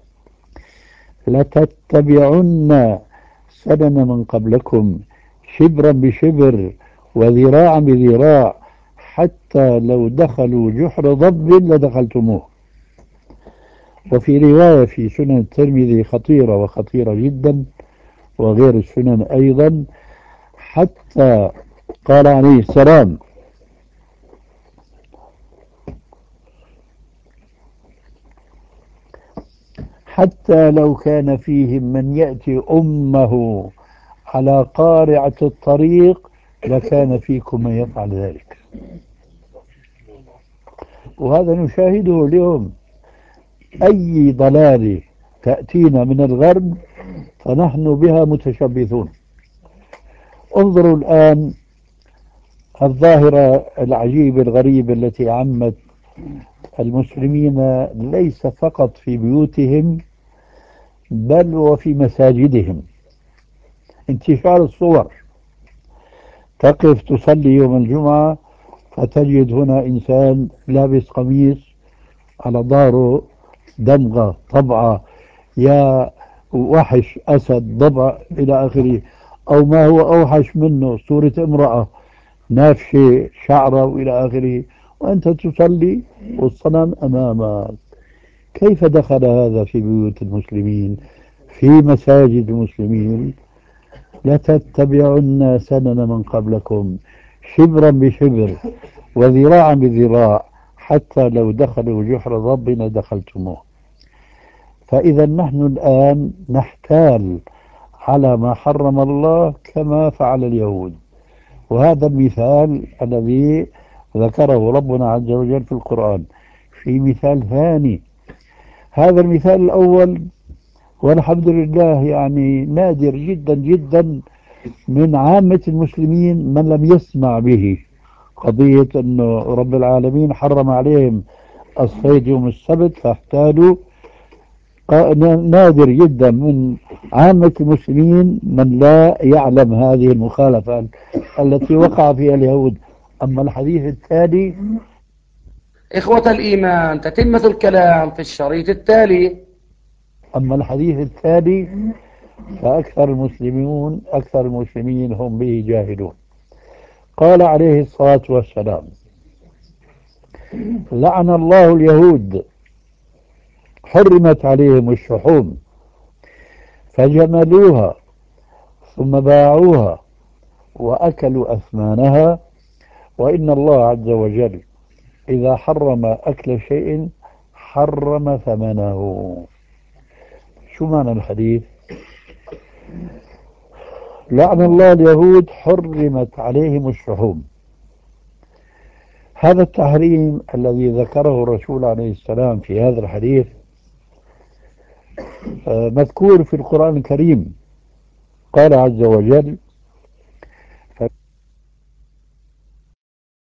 لتتبعن سنن من قبلكم شبرا بشبر وذراعا بذراع حتى لو دخلوا جحر ضب لدخلتموه. وفي رواية في سنن الترمذي خطيرة وخطيرة جدا، وغير السنن أيضا، حتى قال عليه السلام: حتى لو كان فيهم من يأتي أمه على قارعة الطريق لكان فيكم من يفعل ذلك. وهذا نشاهده اليوم. أي ضلال تأتينا من الغرب فنحن بها متشبثون. انظروا الآن الظاهرة العجيبة الغريبة التي عمت المسلمين ليس فقط في بيوتهم بل وفي مساجدهم. انتشار الصور، تقف تصلي يوم الجمعة فتجد هنا إنسان لابس قميص على ظهره دمغة طبعة، يا وحش أسد ضبع إلى آخره، أو ما هو أوحش منه صورة امرأة نافشة شعره وإلى آخره، وأنت تصلي والصنم أمامك. كيف دخل هذا في بيوت المسلمين في مساجد المسلمين؟ لتتبعن سنن من قبلكم شبرا بشبر وذراعا بذراع حتى لو دخلوا جحر رب لدخلتموه. فإذا نحن الآن نحتال على ما حرم الله كما فعل اليهود، وهذا المثال الذي ذكره ربنا عز وجل في القرآن. في مثال ثاني، هذا المثال الأول والحمد لله يعني نادر جدا جدا من عامة المسلمين من لم يسمع به، قضية أنه رب العالمين حرم عليهم الصيد يوم السبت فاحتالوا. نادر جدا من عامة المسلمين من لا يعلم هذه المخالفة التي وقع فيها اليهود. أما الحديث التالي، إخوة الإيمان، تتمة الكلام في الشريط التالي. أما الحديث التالي فأكثر المسلمون أكثر المسلمين هم به جاهلون. قال عليه الصلاة والسلام: لعن الله اليهود حرمت عليهم الشحوم فجملوها ثم باعوها وأكلوا أثمانها، وإن الله عز وجل إذا حرم أكل شيء حرم ثمنه. شو معنى الحديث؟ لعن الله اليهود حرمت عليهم الشحوم، هذا التحريم الذي ذكره الرسول عليه السلام في هذا الحديث مذكور في القرآن الكريم. قال عز وجل: